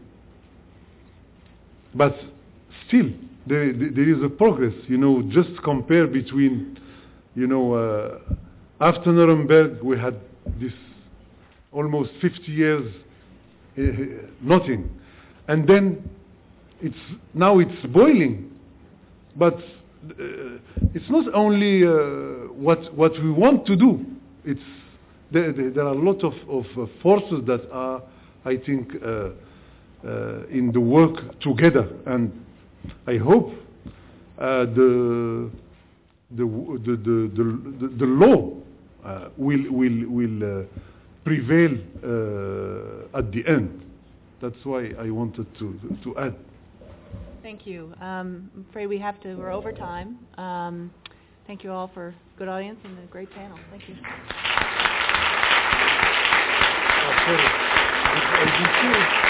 but still there, there is a progress. You know, just compare between, you know, uh, after Nuremberg we had this almost fifty years uh, nothing, and then it's now it's boiling. But uh, it's not only uh, what what we want to do. It's there, there, there are a lot of, of uh, forces that are, I think, uh, uh, in the work together, and I hope uh, the, the, the, the, the, the law uh, will, will, will uh, prevail uh, at the end. That's why I wanted to, to add.
Thank you. Um, I'm afraid we have to, we're over time. Um, thank you all for a good audience and a great panel. Thank you.
Oh, sorry.